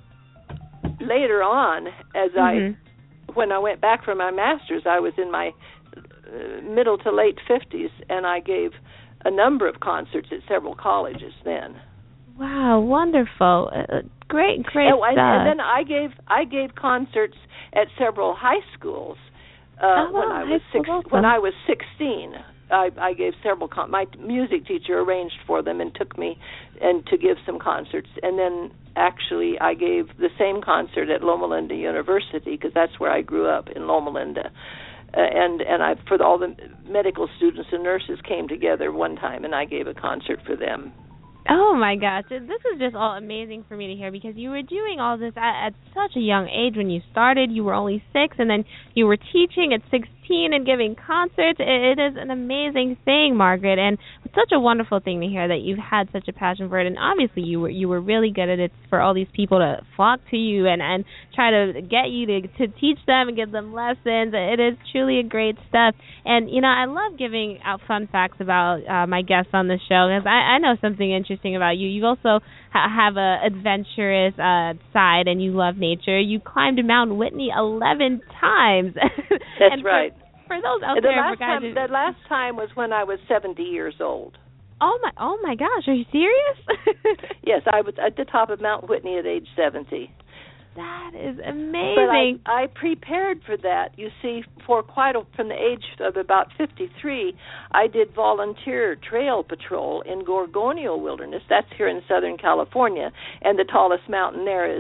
later on, when I went back for my master's, I was in my middle to late 50s, and I gave a number of concerts at several colleges then. Wow, wonderful. Great stuff. And then I gave concerts at several high schools when I was 16. I gave several my music teacher arranged for them and took me and to give some concerts, and then actually I gave the same concert at Loma Linda University because that's where I grew up, in Loma Linda. And for all the medical students and nurses came together one time, and I gave a concert for them. Oh my gosh, this is just all amazing for me to hear, because you were doing all this at such a young age. When you started, you were only 6, and then you were teaching at 16 and giving concerts. It is an amazing thing, Margaret, and it's such a wonderful thing to hear that you've had such a passion for it. And obviously, you were really good at it for all these people to flock to you and try to get you to teach them and give them lessons. It is truly a great stuff. And I love giving out fun facts about my guests on the show, because I know something interesting about you. You also have a adventurous side, and you love nature. You climbed Mount Whitney 11 times. That's right. For those out there, the last time was when I was 70 years old. Oh my gosh, are you serious? Yes, I was at the top of Mount Whitney at age 70. That is amazing. But I prepared for that. You see, from the age of about 53, I did volunteer trail patrol in Gorgonio Wilderness. That's here in Southern California, and the tallest mountain there is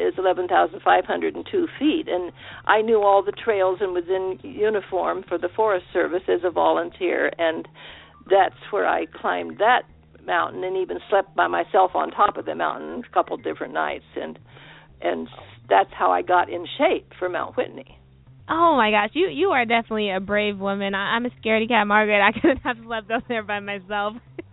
11,502 feet. And I knew all the trails and was in uniform for the Forest Service as a volunteer, and that's where I climbed that mountain and even slept by myself on top of the mountain a couple different nights, and that's how I got in shape for Mount Whitney. Oh my gosh, you are definitely a brave woman. I'm a scaredy cat, Margaret. I couldn't have slept up there by myself.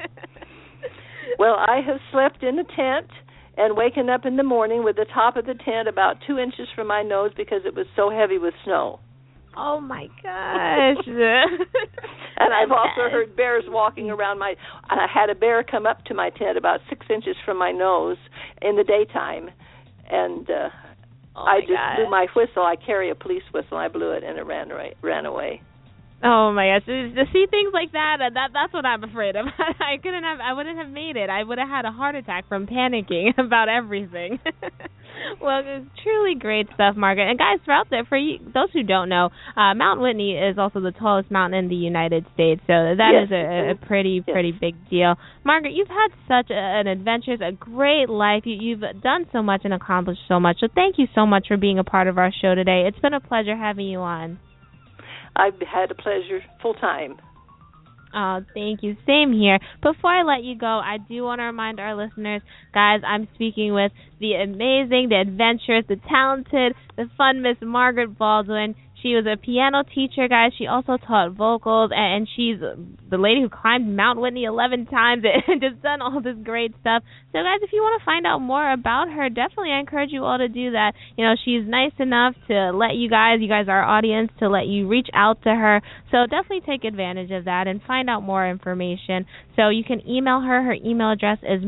Well, I have slept in a tent and waken up in the morning with the top of the tent about 2 inches from my nose because it was so heavy with snow. Oh my gosh. And I've also heard bears walking around and I had a bear come up to my tent about 6 inches from my nose in the daytime. And I just blew my whistle. I carry a police whistle. I blew it, and it ran away. Oh my gosh! To see things like that's what I'm afraid of. I wouldn't have made it. I would have had a heart attack from panicking about everything. Well, it's truly great stuff, Margaret. And guys, throughout there, those who don't know, Mount Whitney is also the tallest mountain in the United States, so that is a pretty big deal. Margaret, you've had such an adventurous, a great life. You've done so much and accomplished so much. So thank you so much for being a part of our show today. It's been a pleasure having you on. I've had a pleasure full time. Oh, thank you. Same here. Before I let you go, I do want to remind our listeners, guys, I'm speaking with the amazing, the adventurous, the talented, the fun Miss Margaret Baldwin. She was a piano teacher, guys. She also taught vocals, and she's the lady who climbed Mount Whitney 11 times and just done all this great stuff. So, guys, if you want to find out more about her, definitely I encourage you all to do that. She's nice enough to let you guys are our audience, to let you reach out to her. So definitely take advantage of that and find out more information. So you can email her. Her email address is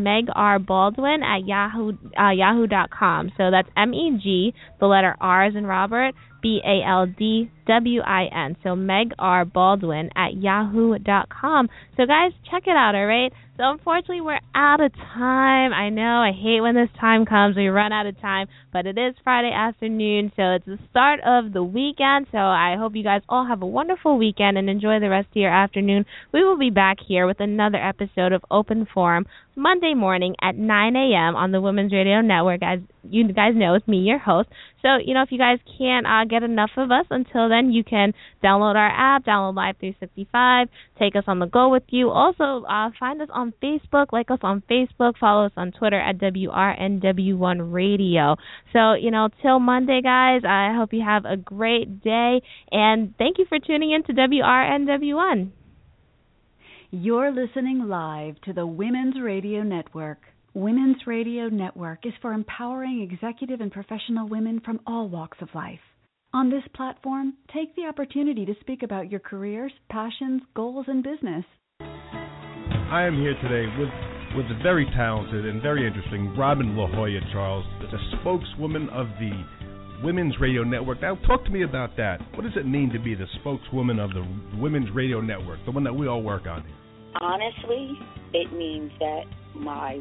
megbaldwin@yahoo.com. So that's MEG, the letter R as in Robert, BALDWIN. So megbaldwin@yahoo.com. So guys, check it out, all right? So unfortunately, we're out of time. I know, I hate when this time comes. We run out of time, but it is Friday afternoon, so it's the start of the weekend. So I hope you guys all have a wonderful weekend and enjoy the rest of your afternoon. We will be back here with another episode of Open Forum Monday morning at 9 a.m. on the Women's Radio Network. As you guys know, it's me, your host. So, if you guys can't get enough of us until then, you can download our app, download Live 365, take us on the go with you. Also, find us on Facebook, like us on Facebook, follow us on Twitter at WRNW1 Radio. So, till Monday, guys, I hope you have a great day, and thank you for tuning in to WRNW1. You're listening live to the Women's Radio Network. Women's Radio Network is for empowering executive and professional women from all walks of life. On this platform, take the opportunity to speak about your careers, passions, goals, and business. I am here today with the very talented and very interesting Robin La Jolla Charles, the spokeswoman of the Women's Radio Network. Now, talk to me about that. What does it mean to be the spokeswoman of the Women's Radio Network, the one that we all work on here? Honestly, it means that my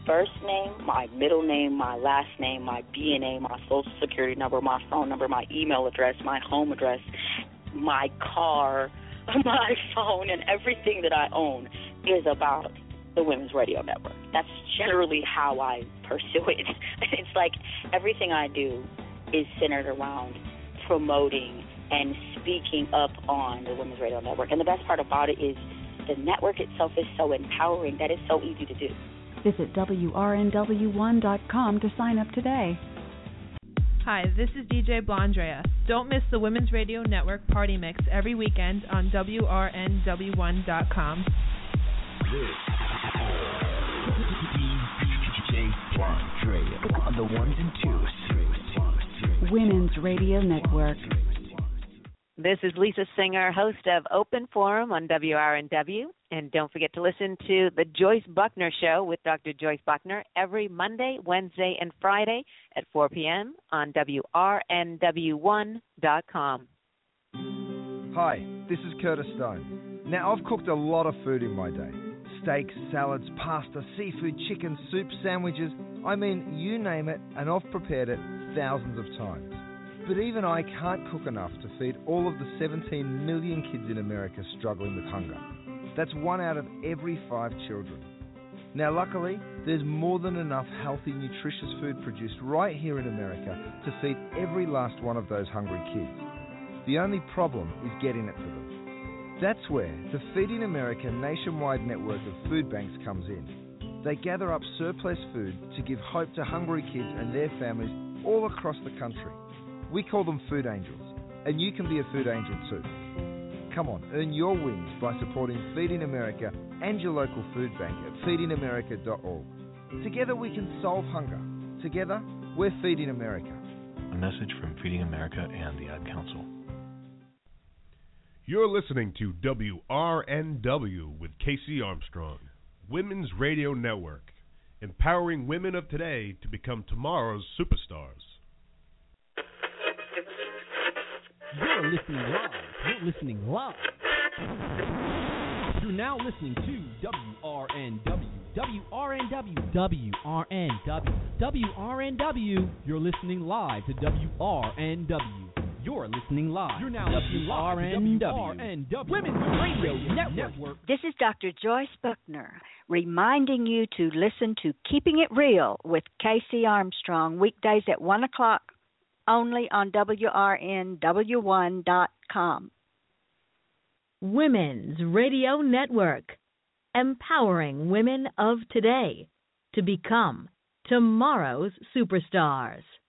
first name, my middle name, my last name, my BNA, my social security number, my phone number, my email address, my home address, my car, my phone, and everything that I own is about the Women's Radio Network. That's generally how I pursue it. It's like everything I do is centered around promoting and speaking up on the Women's Radio Network. And the best part about it is the network itself is so empowering that it's so easy to do. Visit WRNW1.com to sign up today. Hi, this is DJ Blondrea. Don't miss the Women's Radio Network Party Mix every weekend on WRNW1.com. DJ Blondrea on the ones and twos. Women's Radio Network. This is Lisa Singer, host of Open Forum on WRNW. And don't forget to listen to The Joyce Buckner Show with Dr. Joyce Buckner every Monday, Wednesday, and Friday at 4 p.m. on WRNW1.com. Hi, this is Curtis Stone. Now, I've cooked a lot of food in my day. Steaks, salads, pasta, seafood, chicken, soup, sandwiches. I mean, you name it, and I've prepared it thousands of times. But even I can't cook enough to feed all of the 17 million kids in America struggling with hunger. That's 1 out of every 5 children. Now, luckily, there's more than enough healthy, nutritious food produced right here in America to feed every last one of those hungry kids. The only problem is getting it to them. That's where the Feeding America nationwide network of food banks comes in. They gather up surplus food to give hope to hungry kids and their families all across the country. We call them food angels, and you can be a food angel too. Come on, earn your wings by supporting Feeding America and your local food bank at feedingamerica.org. Together we can solve hunger. Together, we're Feeding America. A message from Feeding America and the Ad Council. You're listening to WRNW with Casey Armstrong, Women's Radio Network, empowering women of today to become tomorrow's superstars. You're listening live. You're now listening to WRNW. WRNW. You're listening live to WRNW. You're listening live. You're now listening live to WRNW. Women's Radio Network. This is Dr. Joyce Buckner reminding you to listen to Keeping It Real with Casey Armstrong weekdays at 1 o'clock only on WRNW1.com. Women's Radio Network, empowering women of today to become tomorrow's superstars.